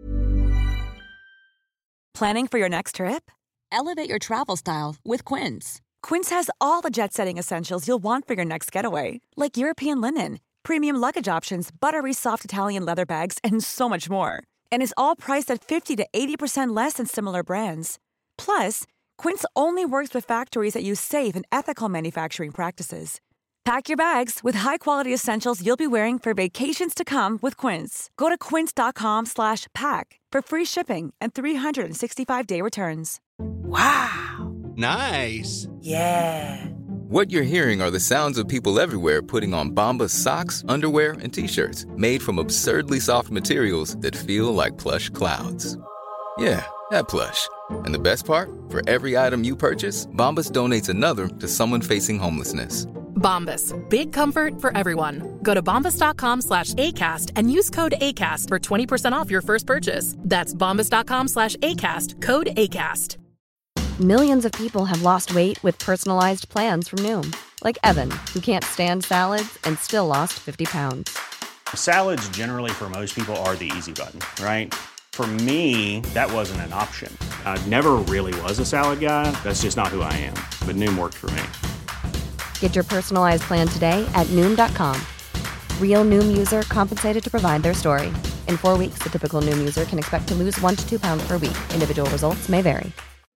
Planning for your next trip? Elevate your travel style with Quince. Quince has all the jet-setting essentials you'll want for your next getaway, like European linen, premium luggage options, buttery soft Italian leather bags, and so much more. And is all priced at fifty to eighty percent less than similar brands. Plus, Quince only works with factories that use safe and ethical manufacturing practices. Pack your bags with high-quality essentials you'll be wearing for vacations to come with Quince. Go to quince.com slash pack for free shipping and three sixty-five day returns. Wow! Nice! Yeah! What you're hearing are the sounds of people everywhere putting on Bombas socks, underwear, and T-shirts made from absurdly soft materials that feel like plush clouds. Yeah, that plush. And the best part? For every item you purchase, Bombas donates another to someone facing homelessness. Bombas, big comfort for everyone. Go to bombas.com slash ACAST and use code ACAST for twenty percent off your first purchase. That's bombas.com slash ACAST, code ACAST. Millions of people have lost weight with personalized plans from Noom. Like Evan, who can't stand salads and still lost fifty pounds. Salads generally for most people are the easy button, right? For me, that wasn't an option. I never really was a salad guy. That's just not who I am. But Noom worked for me. Get your personalized plan today at Noom dot com. Real Noom user compensated to provide their story. In four weeks, the typical Noom user can expect to lose one to two pounds per week. Individual results may vary.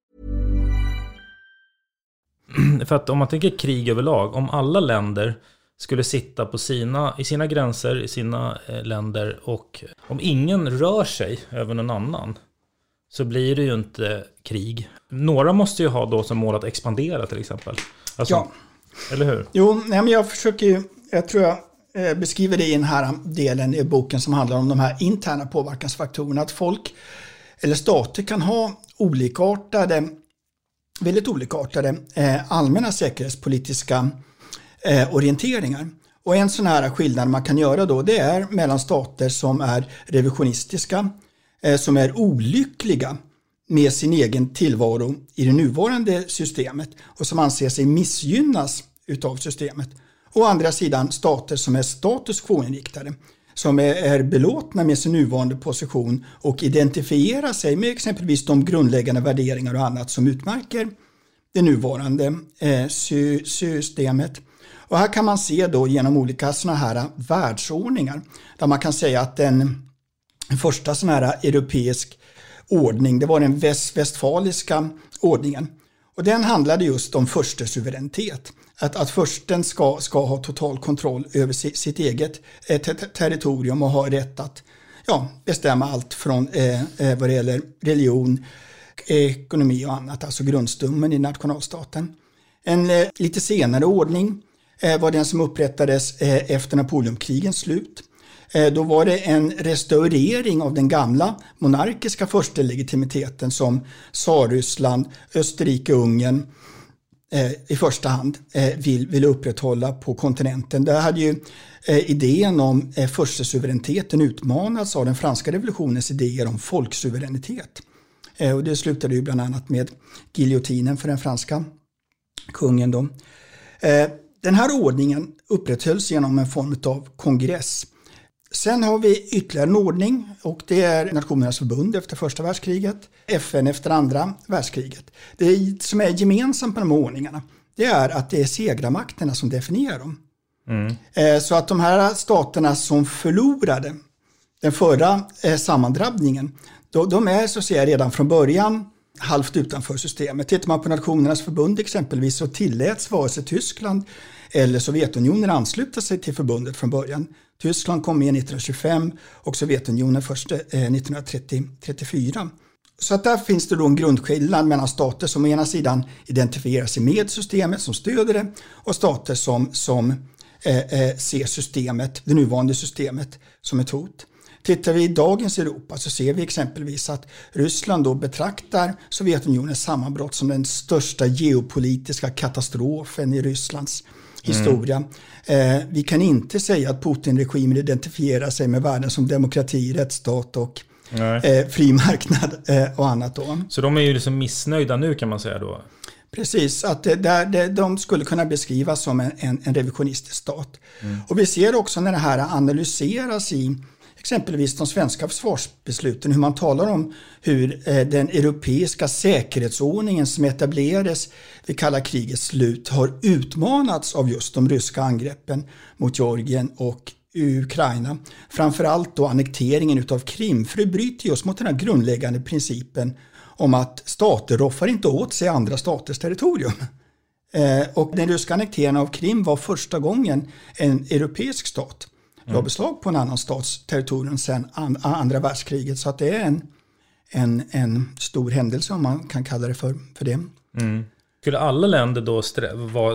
För att om man tänker krig överlag, om alla länder skulle sitta på sina, i sina gränser, i sina eh, länder, och om ingen rör sig över någon annan, så blir det ju inte krig. Några måste ju ha då som mål att expandera till exempel. Alltså, ja. Eller hur? Jo, nej, men jag försöker ju, jag tror jag eh, beskriver det i den här delen i boken som handlar om de här interna påverkansfaktorerna. Att folk eller stater kan ha olikartade, väldigt olikartade eh, allmänna säkerhetspolitiska eh, orienteringar. Och en sån här skillnad man kan göra då, det är mellan stater som är revisionistiska, eh, som är olyckliga med sin egen tillvaro i det nuvarande systemet och som anser sig missgynnas utav systemet. Å andra sidan stater som är status quo-inriktade, som är, är belåtna med sin nuvarande position och identifierar sig med exempelvis de grundläggande värderingar och annat som utmärker det nuvarande eh, sy- systemet. Och här kan man se då genom olika såna här världsordningar där man kan säga att den första sån här europeisk ordning, det var den väst- västfaliska ordningen. Och den handlade just om furstesuveränitet. Att, att fursten ska, ska ha total kontroll över sitt, sitt eget eh, ter- territorium och ha rätt att ja, bestämma allt från eh, eh, vad det gäller religion, ekonomi och annat, alltså grundstommen i nationalstaten. En eh, lite senare ordning eh, var den som upprättades eh, efter Napoleonkrigens slut. Eh, då var det en restaurering av den gamla monarkiska förstelegitimiteten som Tsarryssland, Österrike, Ungern eh, i första hand eh, vill, vill upprätthålla på kontinenten. Där hade ju eh, idén om eh, furstesuveräniteten utmanats av den franska revolutionens idéer om folksuveränitet. Eh, och det slutade ju bland annat med giljotinen för den franska kungen då. Eh, den här ordningen upprätthölls genom en form av kongress. Sen har vi ytterligare en ordning och det är Nationernas förbund efter första världskriget, F N efter andra världskriget. Det som är gemensamt med de här ordningarna, det är att det är segrarmakterna som definierar dem. Mm. Eh, så att de här staterna som förlorade den förra eh, sammandrabbningen, då, de är så att säga redan från början halvt utanför systemet. Tittar man på Nationernas förbund exempelvis så tilläts vare sig Tyskland eller Sovjetunionen ansluta sig till förbundet från början. Tyskland kom med nittonhundratjugofem och Sovjetunionen först eh, nittonhundratrettiofyra. Så att där finns det då en grundskillnad mellan stater som å ena sidan identifierar sig med systemet, som stöder det, och stater som, som eh, eh, ser systemet, det nuvarande systemet, som ett hot. Tittar vi i dagens Europa så ser vi exempelvis att Ryssland då betraktar Sovjetunionens sammanbrott som den största geopolitiska katastrofen i Rysslands historia. Mm. Eh, vi kan inte säga att Putin-regimen identifierar sig med världen som demokrati, rättsstat och eh, fri marknad eh, och annat då. Så de är ju liksom missnöjda nu kan man säga då? Precis, att det, där, det, de skulle kunna beskrivas som en, en, en revisionistisk stat. Mm. Och vi ser också när det här analyseras i exempelvis de svenska försvarsbesluten, hur man talar om hur eh, den europeiska säkerhetsordningen som etablerades vid kalla krigets slut har utmanats av just de ryska angreppen mot Georgien och Ukraina. Framförallt då annekteringen utav Krim, för det bryter just mot den här grundläggande principen om att stater roffar inte åt sig andra staters territorium. Eh, och den ryska annekteringen av Krim var första gången en europeisk stat la beslag på en annan stats territorium sedan andra världskriget. Så att det är en, en, en stor händelse om man kan kalla det för, för det. Mm. Skulle alla länder då strä- vara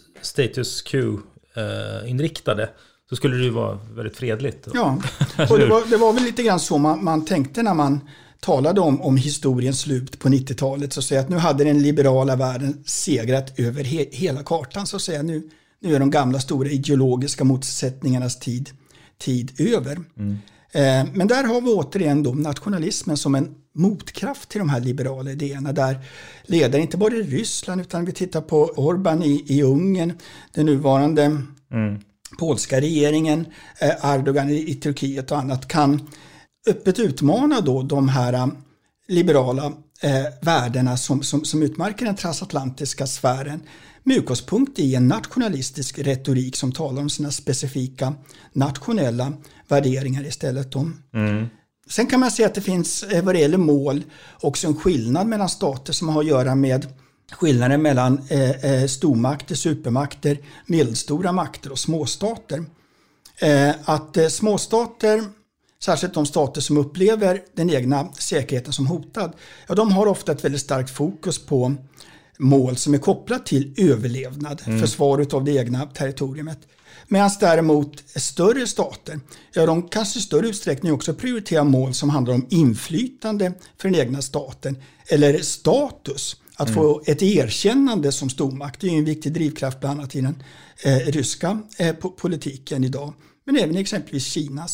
status quo-inriktade så skulle det ju vara väldigt fredligt. Ja, och det var, det var väl lite grann så man, man tänkte när man talade om, om historiens slut på nittiotalet. Så att säga att nu hade den liberala världen segrat över he, hela kartan. Så att säga nu Nu är de gamla stora ideologiska motsättningarnas tid, tid över. Mm. Eh, men där har vi återigen då nationalismen som en motkraft till de här liberala idéerna. Där ledare inte bara i Ryssland utan vi tittar på Orbán i, i Ungern, den nuvarande mm. polska regeringen, eh, Erdogan i, i Turkiet och annat kan öppet utmana då de här liberala eh, värdena som, som, som utmärker den transatlantiska sfären. Med utgångspunkt i en nationalistisk retorik som talar om sina specifika nationella värderingar istället. Mm. Sen kan man säga att det finns vad det gäller mål också en skillnad mellan stater som har att göra med skillnaden mellan eh, stormakter, supermakter, medelstora makter och småstater. Eh, att eh, småstater, särskilt de stater som upplever den egna säkerheten som hotad, ja, de har ofta ett väldigt starkt fokus på mål som är kopplat till överlevnad, mm. försvaret av det egna territoriumet. Medan däremot större stater, ja, de kanske i större utsträckning också prioriterar mål som handlar om inflytande för den egna staten eller status. Att mm. få ett erkännande som stormakt, det är ju en viktig drivkraft bland annat i den eh, ryska eh, politiken idag. Men även exempelvis Kinas.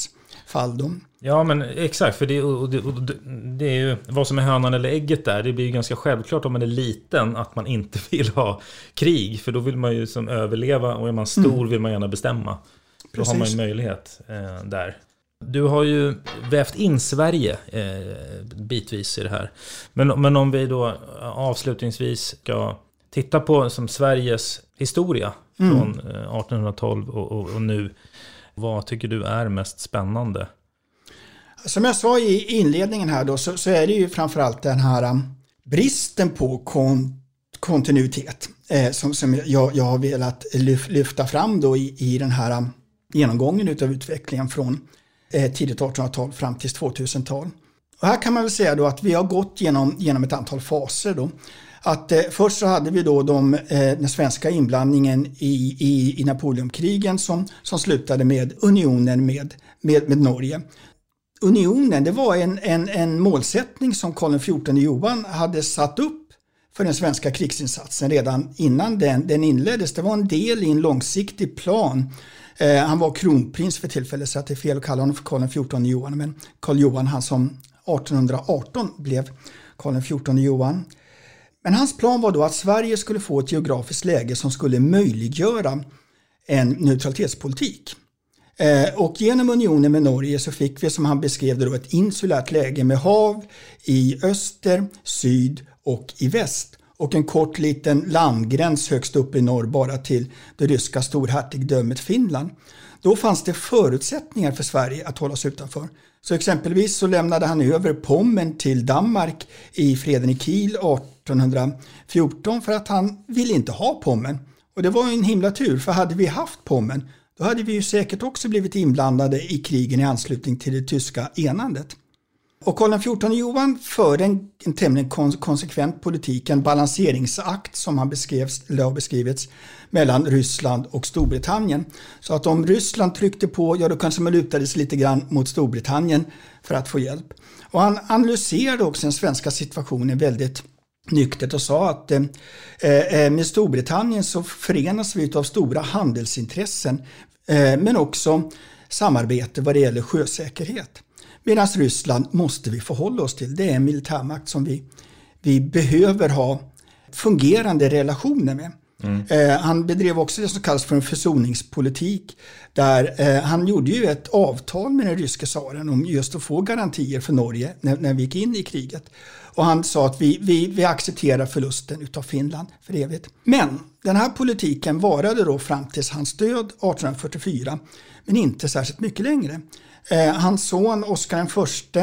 fall då. Ja, men exakt, för det, och det, och det är ju vad som är hönan eller ägget där. Det blir ju ganska självklart om man är liten att man inte vill ha krig, för då vill man ju som överleva, och är man stor mm. vill man gärna bestämma. Då Precis. har man ju möjlighet eh, där. Du har ju vävt in Sverige eh, bitvis i det här. Men, men om vi då avslutningsvis ska titta på som Sveriges historia mm. från artonhundratolv och, och, och nu. Vad tycker du är mest spännande? Som jag sa i inledningen här då, så, så är det ju framförallt den här um, bristen på kon, kontinuitet eh, som, som jag, jag har velat lyf, lyfta fram då i, i den här um, genomgången utav utvecklingen från eh, tidigt artonhundratal fram till tvåtusental. Och här kan man väl säga då att vi har gått genom, genom ett antal faser då. Att eh, först så hade vi då de, eh, den svenska inblandningen i, i, i Napoleonkrigen som, som slutade med unionen med, med, med Norge. Unionen, det var en, en, en målsättning som Karl den fjortonde Johan hade satt upp för den svenska krigsinsatsen redan innan den, den inleddes. Det var en del i en långsiktig plan. Eh, han var kronprins för tillfället, så att det är fel att kalla honom för Karl den fjortonde Johan. Men Karl Johan, han som artonhundraarton blev Karl den fjortonde Johan. Men hans plan var då att Sverige skulle få ett geografiskt läge som skulle möjliggöra en neutralitetspolitik. Eh, och genom unionen med Norge så fick vi, som han beskrev det då, ett insulärt läge med hav i öster, syd och i väst. Och en kort liten landgräns högst upp i norr bara till det ryska storhertigdömet Finland. Då fanns det förutsättningar för Sverige att hålla sig utanför. Så exempelvis så lämnade han över Pommern till Danmark i freden i Kiel artonhundrafjorton för att han ville inte ha Pommern. Och det var en himla tur, för hade vi haft Pommern då hade vi ju säkert också blivit inblandade i krigen i anslutning till det tyska enandet. Och Karl den fjortonde Johan förde en, en tämligen kon- konsekvent politik, en balanseringsakt som han beskrevs, eller har beskrivits, mellan Ryssland och Storbritannien. Så att om Ryssland tryckte på, ja då kanske man lutades lite grann mot Storbritannien för att få hjälp. Och han analyserade också den svenska situationen väldigt nyktert och sa att eh, med Storbritannien så förenas vi av stora handelsintressen eh, men också samarbete vad det gäller sjösäkerhet. Medan Ryssland måste vi förhålla oss till. Det är en militärmakt som vi, vi behöver ha fungerande relationer med. Mm. Eh, han bedrev också det som kallas för en försoningspolitik där eh, han gjorde ju ett avtal med den ryske tsaren om just att få garantier för Norge när, när vi gick in i kriget. Och han sa att vi, vi, vi accepterar förlusten utav Finland för evigt. Men den här politiken varade då fram tills hans död artonhundrafyrtiofyra, men inte särskilt mycket längre. Eh, hans son Oscar den förste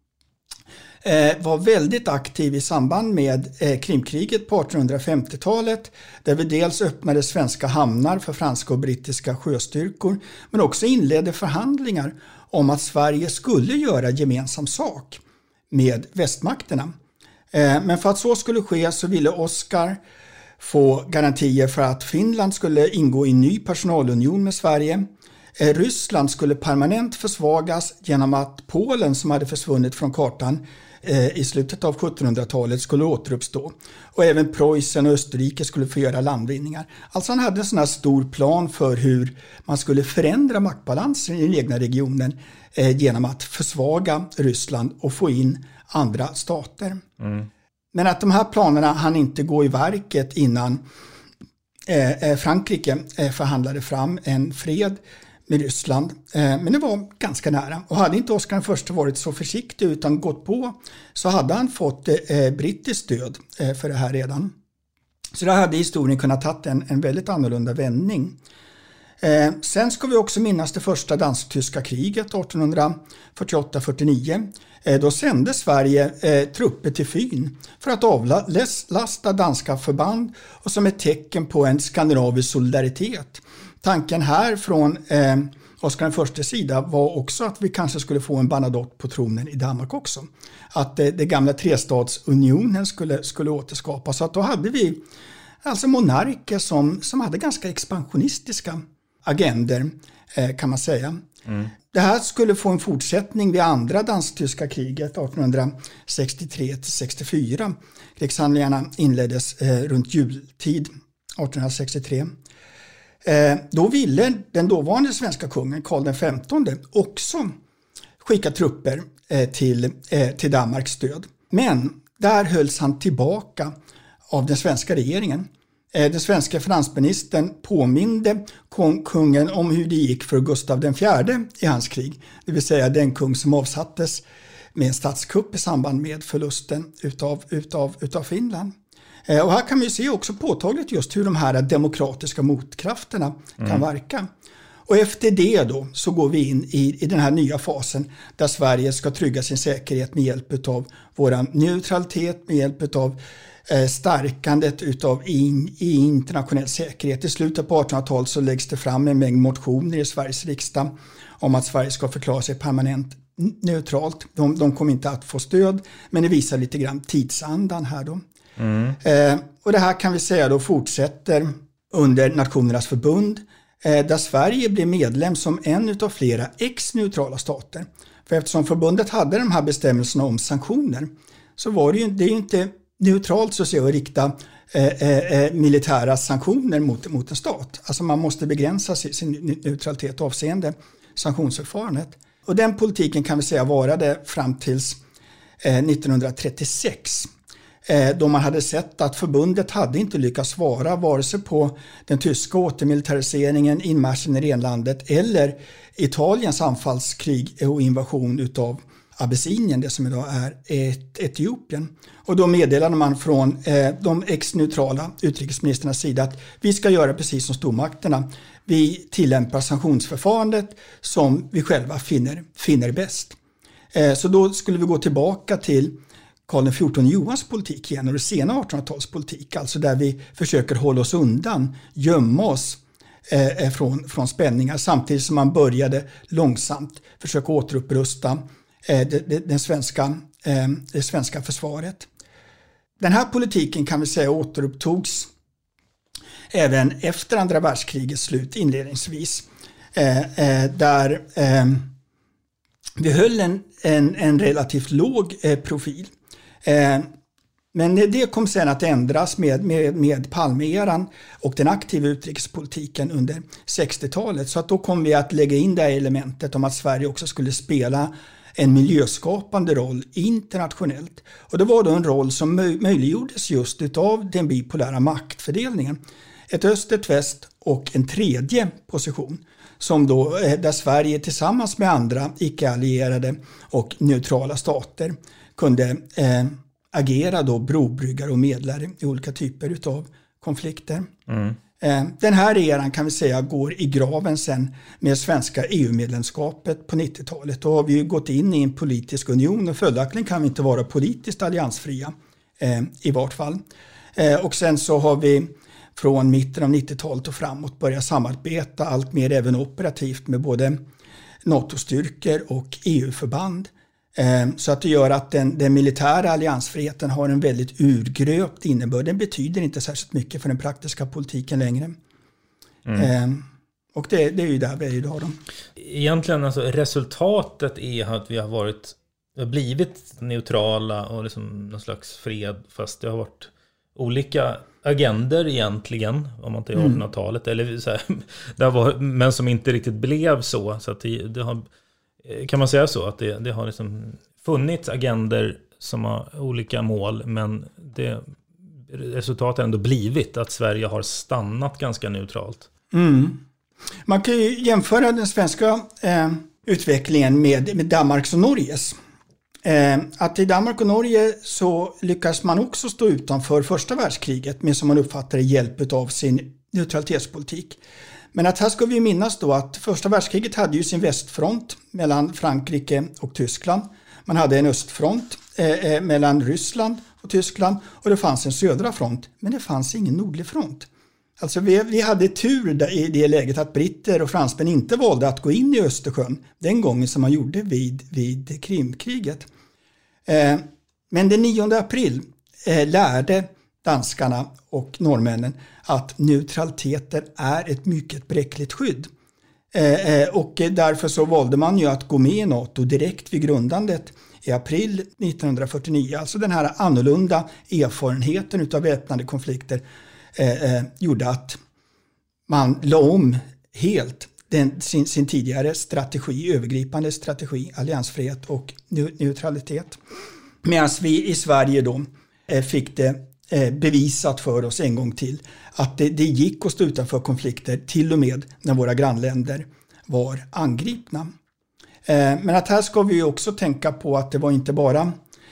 eh, var väldigt aktiv i samband med eh, Krimkriget på artonhundrafemtiotalet, där vi dels öppnade svenska hamnar för franska och brittiska sjöstyrkor, men också inledde förhandlingar om att Sverige skulle göra gemensam sak med västmakterna. Eh, men för att så skulle ske så ville Oscar få garantier för att Finland skulle ingå i en ny personalunion med Sverige. Ryssland skulle permanent försvagas genom att Polen, som hade försvunnit från kartan i slutet av sjuttonhundratalet, skulle återuppstå. Och även Preussen och Österrike skulle få göra landvinningar. Alltså han hade en sån här stor plan för hur man skulle förändra maktbalansen i den egna regionen genom att försvaga Ryssland och få in andra stater. Mm. Men att de här planerna hann inte gå i verket innan Frankrike förhandlade fram en fred med Ryssland, men det var ganska nära. Och hade inte Oscar den förste varit så försiktig utan gått på, så hade han fått eh, brittiskt stöd eh, för det här redan. Så där hade historien kunnat ta en, en väldigt annorlunda vändning. Eh, sen ska vi också minnas det första dansk-tyska kriget artonhundrafyrtioåtta fyrtionio. Eh, då sände Sverige eh, trupper till Fyn för att avlasta danska förband och som ett tecken på en skandinavisk solidaritet. Tanken här från eh, Oscar den förstes sida var också att vi kanske skulle få en Bernadotte på tronen i Danmark också. Att eh, det gamla trestadsunionen skulle, skulle återskapas. Så att då hade vi alltså monarker som, som hade ganska expansionistiska agender eh, kan man säga. Mm. Det här skulle få en fortsättning vid andra dansk-tyska kriget artonhundrasextiotre till sextiofyra. Krigshandlingarna inleddes eh, runt jultid artonhundrasextiotre. Eh, då ville den dåvarande svenska kungen Karl den femtonde också skicka trupper eh, till, eh, till Danmarks stöd. Men där hölls han tillbaka av den svenska regeringen. Eh, den svenska finansministern påminde kung, kungen om hur det gick för Gustav den fjärde i hans krig. Det vill säga den kung som avsattes med en statskupp i samband med förlusten utav, utav, utav Finland. Eh, och här kan vi se också påtagligt just hur de här demokratiska motkrafterna mm. kan verka. Och efter det då så går vi in i, i den här nya fasen där Sverige ska trygga sin säkerhet med hjälp av vår neutralitet, med hjälp av eh, stärkandet utav in, i internationell säkerhet. I slutet på artonhundratalet så läggs det fram en mängd motioner i Sveriges riksdag om att Sverige ska förklara sig permanent neutralt. De, de kommer inte att få stöd, men det visar lite grann tidsandan här då. Mm. Eh, och det här kan vi säga då fortsätter under Nationernas förbund, där Sverige blev medlem som en av flera ex-neutrala stater. För eftersom förbundet hade de här bestämmelserna om sanktioner så var det ju, det är ju inte neutralt så att säga att rikta eh, eh, militära sanktioner mot, mot en stat. Alltså man måste begränsa sin, sin neutralitet avseende sanktionsförfarandet. Och den politiken kan vi säga varade fram tills eh, nittonhundratrettiosex. Då man hade sett att förbundet hade inte lyckats svara vare sig på den tyska återmilitariseringen, inmarschen i renlandet eller Italiens anfallskrig och invasion utav Abessinien, det som idag är ett Etiopien. Och då meddelade man från eh, de ex-neutrala utrikesministrarnas sida att vi ska göra precis som stormakterna. Vi tillämpar sanktionsförfarandet som vi själva finner, finner bäst. Eh, så då skulle vi gå tillbaka till Karl den fjortonde Johans politik igen och det sena artonhundratalspolitik, alltså där vi försöker hålla oss undan, gömma oss eh, från, från spänningar samtidigt som man började långsamt försöka återupprusta eh, det, det, den svenska, eh, det svenska försvaret. Den här politiken kan vi säga återupptogs även efter andra världskrigets slut inledningsvis eh, eh, där eh, vi höll en, en, en relativt låg eh, profil. Eh, men det kom sen att ändras med, med, med Palme-eran och den aktiva utrikespolitiken under sextiotalet. Så att då kom vi att lägga in det här elementet om att Sverige också skulle spela en miljöskapande roll internationellt. Och det var då en roll som möj- möjliggjordes just utav den bipolära maktfördelningen. Ett öst, ett väst och en tredje position som då, eh, där Sverige tillsammans med andra icke-allierade och neutrala stater kunde eh, agera då brobryggare och medlare i olika typer av konflikter. Mm. Eh, den här eran kan vi säga går i graven sen med svenska E U-medlemskapet på nittiotalet. Då har vi ju gått in i en politisk union och följaktligen kan vi inte vara politiskt alliansfria eh, i vart fall. Eh, och sen så har vi från mitten av nittiotalet och framåt börjat samarbeta allt mer även operativt med både NATO-styrkor och E U-förband. Så att det gör att den, den militära alliansfriheten har en väldigt urgröpt innebörd. Den betyder inte särskilt mycket för den praktiska politiken längre. Mm. Och det, det är ju där vi är idag då. Egentligen alltså resultatet är att vi har varit vi har blivit neutrala och liksom någon slags fred, fast det har varit olika agender egentligen, om man tar i artonhundratalet eller så här, det var, men som inte riktigt blev så, så att det, det har, kan man säga så att det, det har liksom funnits agender som har olika mål, men det resultatet har ändå blivit att Sverige har stannat ganska neutralt. Mm. Man kan ju jämföra den svenska eh, utvecklingen med, med Danmarks och Norges. Eh, att i Danmark och Norge så lyckas man också stå utanför första världskriget med, som man uppfattar, hjälp av sin neutralitetspolitik. Men att här ska vi minnas då att första världskriget hade ju sin västfront mellan Frankrike och Tyskland. Man hade en östfront eh, mellan Ryssland och Tyskland och det fanns en södra front, men det fanns ingen nordlig front. Alltså vi, vi hade tur där, i det läget att britter och fransmän inte valde att gå in i Östersjön den gången som man gjorde vid, vid Krimkriget. Eh, men den nionde april eh, lärde danskarna och norrmännen att neutraliteter är ett mycket bräckligt skydd. Eh, och därför så valde man ju att gå med i NATO direkt vid grundandet i april nittonhundrafyrtionio. Alltså den här annorlunda erfarenheten utav väpnade konflikter eh, eh, gjorde att man la om helt den, sin, sin tidigare strategi, övergripande strategi, alliansfrihet och neutralitet. Medan vi i Sverige då eh, fick det eh, bevisat för oss en gång till att det, det gick att stå utanför konflikter till och med när våra grannländer var angripna. Eh, men att här ska vi också tänka på att det var inte bara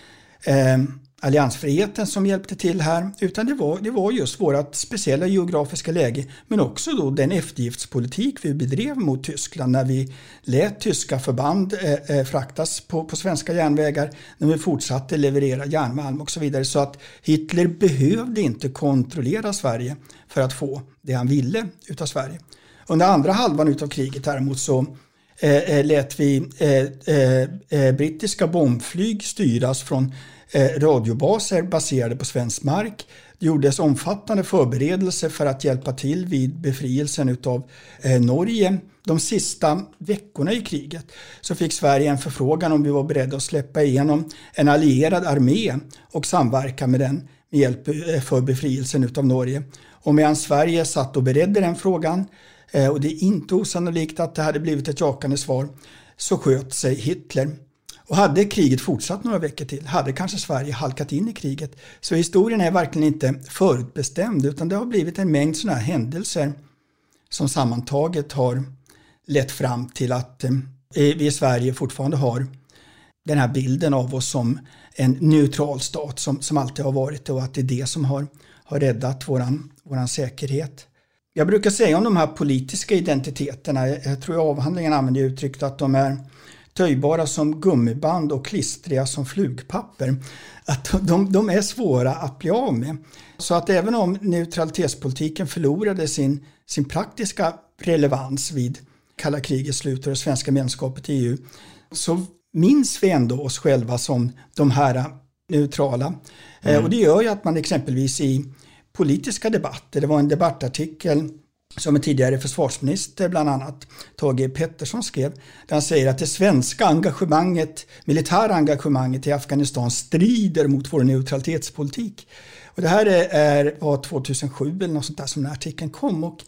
eh, alliansfriheten som hjälpte till här, utan det var, det var just vårt speciella geografiska läge, men också då den eftergiftspolitik vi bedrev mot Tyskland när vi lät tyska förband eh, fraktas på, på svenska järnvägar, när vi fortsatte leverera järnmalm och så vidare, så att Hitler behövde inte kontrollera Sverige för att få det han ville utav Sverige. Under andra halvan utav kriget däremot så eh, lät vi eh, eh, brittiska bombflyg styras från radiobaser baserade på svensk mark. Det gjordes omfattande förberedelser för att hjälpa till vid befrielsen utav eh, Norge. De sista veckorna i kriget så fick Sverige en förfrågan om vi var beredda att släppa igenom en allierad armé och samverka med den med hjälp för befrielsen utav Norge. Och medan Sverige satt och beredde den frågan, eh, och det är inte osannolikt att det hade blivit ett jakande svar, så sköt sig Hitler. Och hade kriget fortsatt några veckor till, hade kanske Sverige halkat in i kriget. Så historien är verkligen inte förutbestämd, utan det har blivit en mängd sådana här händelser som sammantaget har lett fram till att eh, vi i Sverige fortfarande har den här bilden av oss som en neutral stat som, som alltid har varit, och att det är det som har, har räddat våran, våran säkerhet. Jag brukar säga om de här politiska identiteterna, jag tror i avhandlingen använder jag uttrycket att de är töjbara som gummiband och klistriga som flugpapper. Att de, de är svåra att bli av med. Så att även om neutralitetspolitiken förlorade sin, sin praktiska relevans vid kalla krigets slut och det svenska medlemskapet i E U, så minns vi ändå oss själva som de här neutrala. Mm. Och det gör ju att man exempelvis i politiska debatter, det var en debattartikel som en tidigare försvarsminister, bland annat Thage Pettersson, skrev, där han säger att det svenska engagemanget, militära engagemanget i Afghanistan strider mot vår neutralitetspolitik. Och det här är, var tjugohundrasju eller något sånt där som den här artikeln kom, och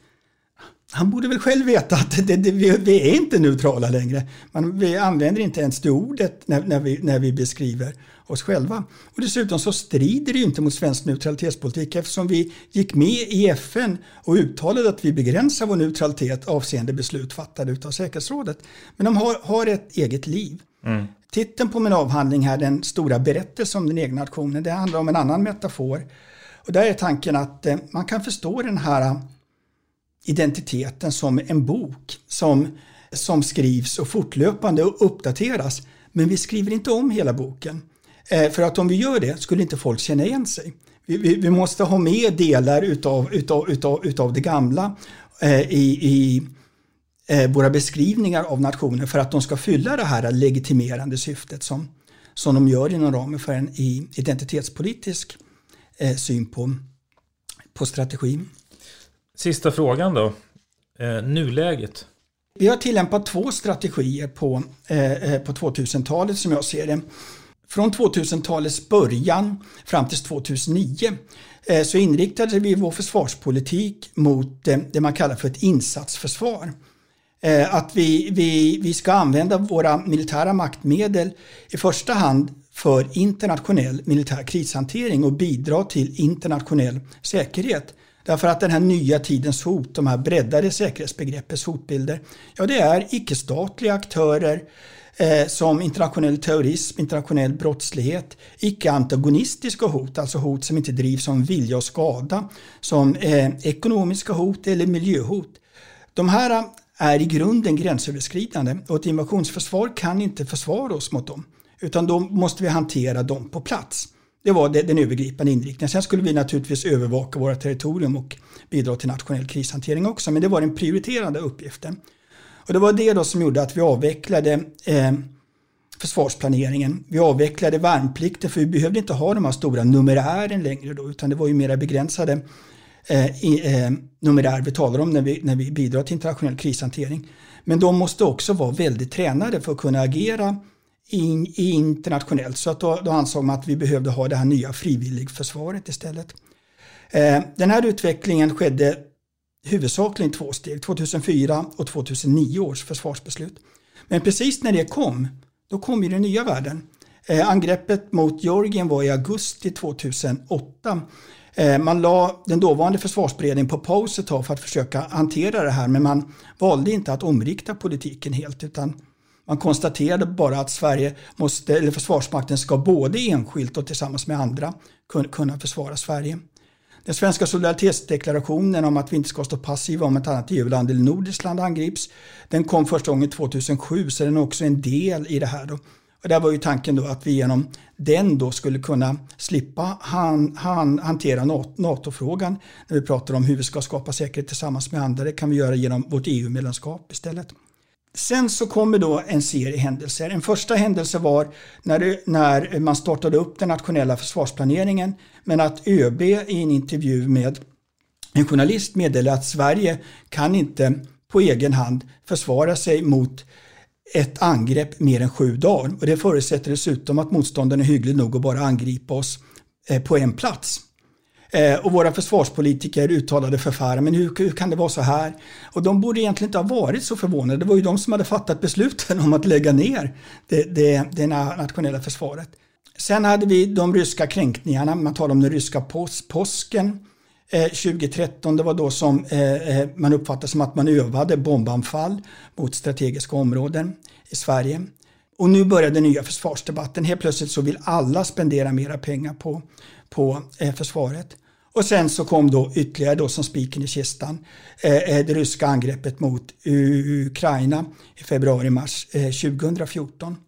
han borde väl själv veta att det, det, vi, vi är inte neutrala längre. Man, vi använder inte ens det ordet när, när, vi, när vi beskriver oss själva. Och dessutom så strider det ju inte mot svensk neutralitetspolitik, eftersom vi gick med i F N och uttalade att vi begränsar vår neutralitet avseende beslut fattade av säkerhetsrådet. Men de har, har ett eget liv. Mm. Titeln på min avhandling här, den stora berättelsen om den egna nationen, det handlar om en annan metafor. Och där är tanken att eh, man kan förstå den här identiteten som en bok som, som skrivs och fortlöpande uppdateras. Men vi skriver inte om hela boken. Eh, för att om vi gör det skulle inte folk känna igen sig. Vi, vi, vi måste ha med delar utav, utav, utav, utav det gamla eh, i, i eh, våra beskrivningar av nationer för att de ska fylla det här legitimerande syftet som, som de gör inom ramen för en i, identitetspolitisk eh, syn på, på strategin. Sista frågan då. Eh, nuläget. Vi har tillämpat två strategier på, eh, på tvåtusentalet som jag ser det. Från tvåtusentalets början fram till tvåtusenio eh, så inriktade vi vår försvarspolitik mot eh, det man kallar för ett insatsförsvar. Eh, att vi, vi, vi ska använda våra militära maktmedel i första hand för internationell militär krishantering och bidra till internationell säkerhet. Därför att den här nya tidens hot, de här breddade säkerhetsbegreppets hotbilder, ja det är icke-statliga aktörer eh, som internationell terrorism, internationell brottslighet, icke-antagonistiska hot, alltså hot som inte drivs som vilja och skada, som eh, ekonomiska hot eller miljöhot. De här är i grunden gränsöverskridande och ett invasionsförsvar kan inte försvara oss mot dem, utan då måste vi hantera dem på plats. Det var den övergripande inriktningen. Sen skulle vi naturligtvis övervaka våra territorium och bidra till nationell krishantering också. Men det var den prioriterade uppgiften. Och det var det då som gjorde att vi avvecklade eh, försvarsplaneringen. Vi avvecklade värnplikten för vi behövde inte ha de här stora numerären längre då. Utan det var ju mera begränsade eh, eh, numerär vi talar om när vi, när vi bidrar till internationell krishantering. Men de måste också vara väldigt tränade för att kunna agera In, internationellt, så att då, då ansåg man att vi behövde ha det här nya frivilligförsvaret istället. Eh, den här utvecklingen skedde huvudsakligen två steg, tvåtusenfyra och tvåtusennio års försvarsbeslut. Men precis när det kom, då kom ju den nya världen. Eh, angreppet mot Georgien var i augusti tvåtusenåtta. Eh, man la den dåvarande försvarsberedningen på paus ett tag för att försöka hantera det här, men man valde inte att omrikta politiken helt, utan man konstaterade bara att Sverige måste, eller Försvarsmakten ska både enskilt och tillsammans med andra kunna försvara Sverige. Den svenska solidaritetsdeklarationen om att vi inte ska stå passiva om ett annat E U-land eller nordiskt land angrips, den kom första gången tvåtusensju, så den är också en del i det här då. Och där var ju tanken då att vi genom den då skulle kunna slippa han, han, hantera NATO-frågan när vi pratar om hur vi ska skapa säkerhet tillsammans med andra. Det kan vi göra genom vårt E U-medlemskap istället. Sen så kommer då en serie händelser. En första händelse var när, det, när man startade upp den nationella försvarsplaneringen, men att ÖB i en intervju med en journalist meddelade att Sverige kan inte på egen hand försvara sig mot ett angrepp mer än sju dagar. Och det förutsätter dessutom att motståndaren är hygglig nog att bara angripa oss på en plats. Och våra försvarspolitiker uttalade förfäran, men hur, hur kan det vara så här? Och de borde egentligen inte ha varit så förvånade. Det var ju de som hade fattat besluten om att lägga ner det, det, det nationella försvaret. Sen hade vi de ryska kränkningarna. Man talar om den ryska pås, påsken eh, tjugohundratretton. Det var då som eh, man uppfattade som att man övade bombanfall mot strategiska områden i Sverige. Och nu började den nya försvarsdebatten. Helt plötsligt så vill alla spendera mera pengar på, på eh, försvaret. Och sen så kom då ytterligare då som spiken i kistan eh, det ryska angreppet mot Ukraina i februari-mars eh, tjugohundrafjorton.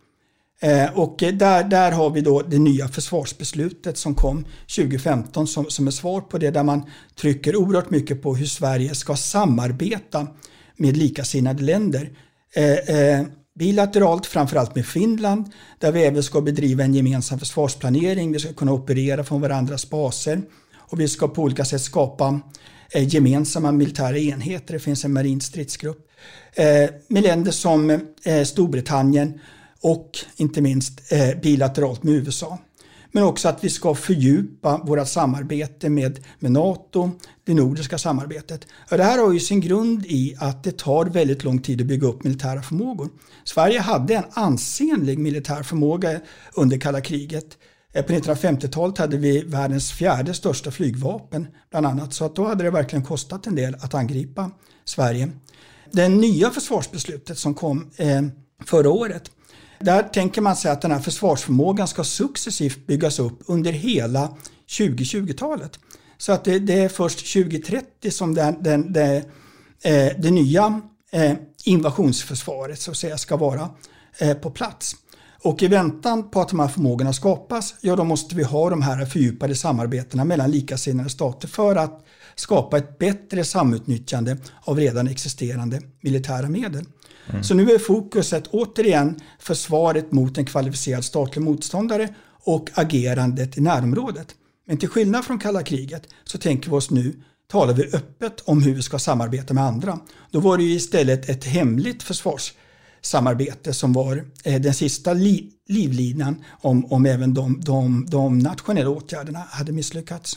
Eh, och där, där har vi då det nya försvarsbeslutet som kom tjugofemton som, som är svar på det, där man trycker oerhört mycket på hur Sverige ska samarbeta med likasinnade länder. Eh, eh, bilateralt, framförallt med Finland, där vi även ska bedriva en gemensam försvarsplanering. Vi ska kunna operera från varandras baser och vi ska på olika sätt skapa eh, gemensamma militära enheter. Det finns en marin stridsgrupp. Eh, med länder som eh, Storbritannien och inte minst eh, bilateralt med U S A. Men också att vi ska fördjupa vårt samarbete med, med NATO, det nordiska samarbetet. Och det här har ju sin grund i att det tar väldigt lång tid att bygga upp militära förmågor. Sverige hade en ansenlig militär förmåga under kalla kriget. På nittonhundrafemtiotalet hade vi världens fjärde största flygvapen bland annat. Så att då hade det verkligen kostat en del att angripa Sverige. Det nya försvarsbeslutet som kom eh, förra året, där tänker man sig att den här försvarsförmågan ska successivt byggas upp under hela tjugohundratjugotalet. Så att det, det är först tjugohundratrettio som den, den, det, eh, det nya eh, invasionsförsvaret så att säga ska vara eh, på plats. Och i väntan på att de här förmågorna skapas, ja då måste vi ha de här fördjupade samarbetena mellan likasinnade stater för att skapa ett bättre samutnyttjande av redan existerande militära medel. Mm. Så nu är fokuset återigen försvaret mot en kvalificerad statlig motståndare och agerandet i närområdet. Men till skillnad från kalla kriget så tänker vi oss nu, talar vi öppet om hur vi ska samarbeta med andra. Då var det ju istället ett hemligt försvarssamarbete som var eh, den sista li- livlinan om, om även de, de, de nationella åtgärderna hade misslyckats.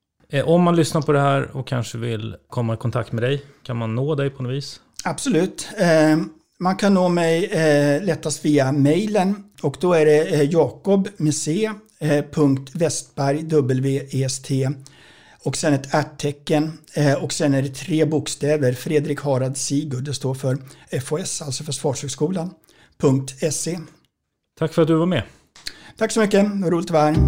Om man lyssnar på det här och kanske vill komma i kontakt med dig, kan man nå dig på något vis? Absolut. Eh, man kan nå mig eh, lättast via mejlen och då är det eh, jakob med c eh, punkt westberg w e s t och sen ett ärtecken eh, och sen är det tre bokstäver, Fredrik Harald Sigurd, det står för F O S, alltså Försvarshögskolan, .se. Tack för att du var med. Tack så mycket, det var roligt att vara här.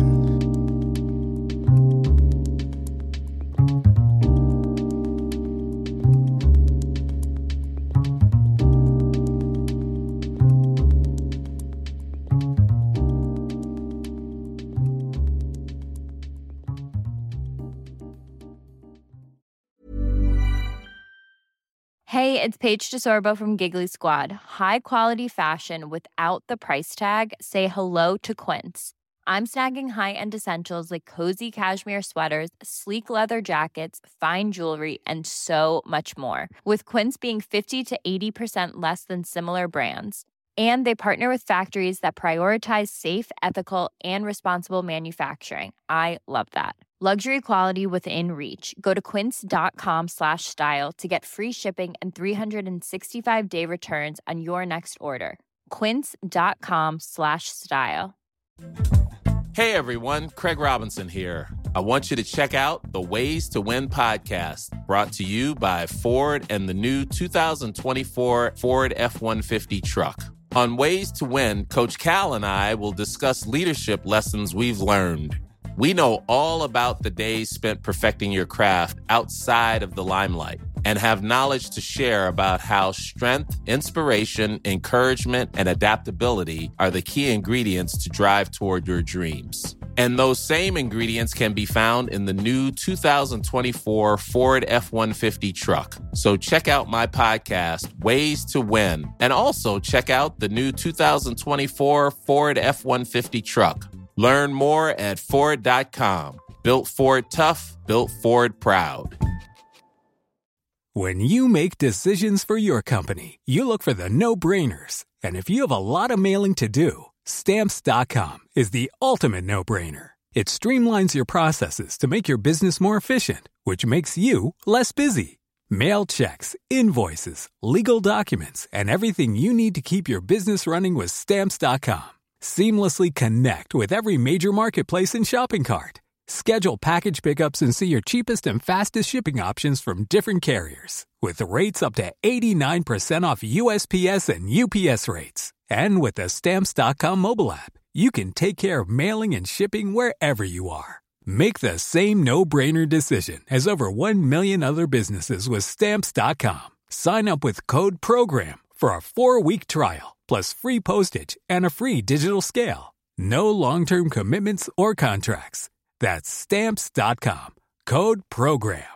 Hey, it's Paige DeSorbo from Giggly Squad. High quality fashion without the price tag. Say hello to Quince. I'm snagging high-end essentials like cozy cashmere sweaters, sleek leather jackets, fine jewelry, and so much more. With Quince being fifty to eighty percent less than similar brands. And they partner with factories that prioritize safe, ethical, and responsible manufacturing. I love that. Luxury quality within reach. Go to quince.com slash style to get free shipping and three sixty-five day returns on your next order. Quince.com slash style. Hey everyone, Craig Robinson here. I want you to check out the Ways to Win podcast, brought to you by Ford and the new two thousand twenty-four Ford F one fifty truck. On Ways to Win, Coach Cal and I will discuss leadership lessons we've learned. We know all about the days spent perfecting your craft outside of the limelight and have knowledge to share about how strength, inspiration, encouragement, and adaptability are the key ingredients to drive toward your dreams. And those same ingredients can be found in the new two thousand twenty-four Ford F one fifty truck. So check out my podcast, Ways to Win, and also check out the new two thousand twenty-four Ford F one fifty truck. Learn more at Ford dot com. Built Ford tough, built Ford proud. When you make decisions for your company, you look for the no-brainers. And if you have a lot of mailing to do, Stamps dot com is the ultimate no-brainer. It streamlines your processes to make your business more efficient, which makes you less busy. Mail checks, invoices, legal documents, and everything you need to keep your business running with Stamps dot com. Seamlessly connect with every major marketplace and shopping cart. Schedule package pickups and see your cheapest and fastest shipping options from different carriers, with rates up to eighty-nine percent off U S P S and U P S rates. And with the Stamps dot com mobile app, you can take care of mailing and shipping wherever you are. Make the same no-brainer decision as over one million other businesses with Stamps dot com. Sign up with code PROGRAM for a four-week trial, plus free postage and a free digital scale. No long-term commitments or contracts. That's Stamps dot com. Code PROGRAM.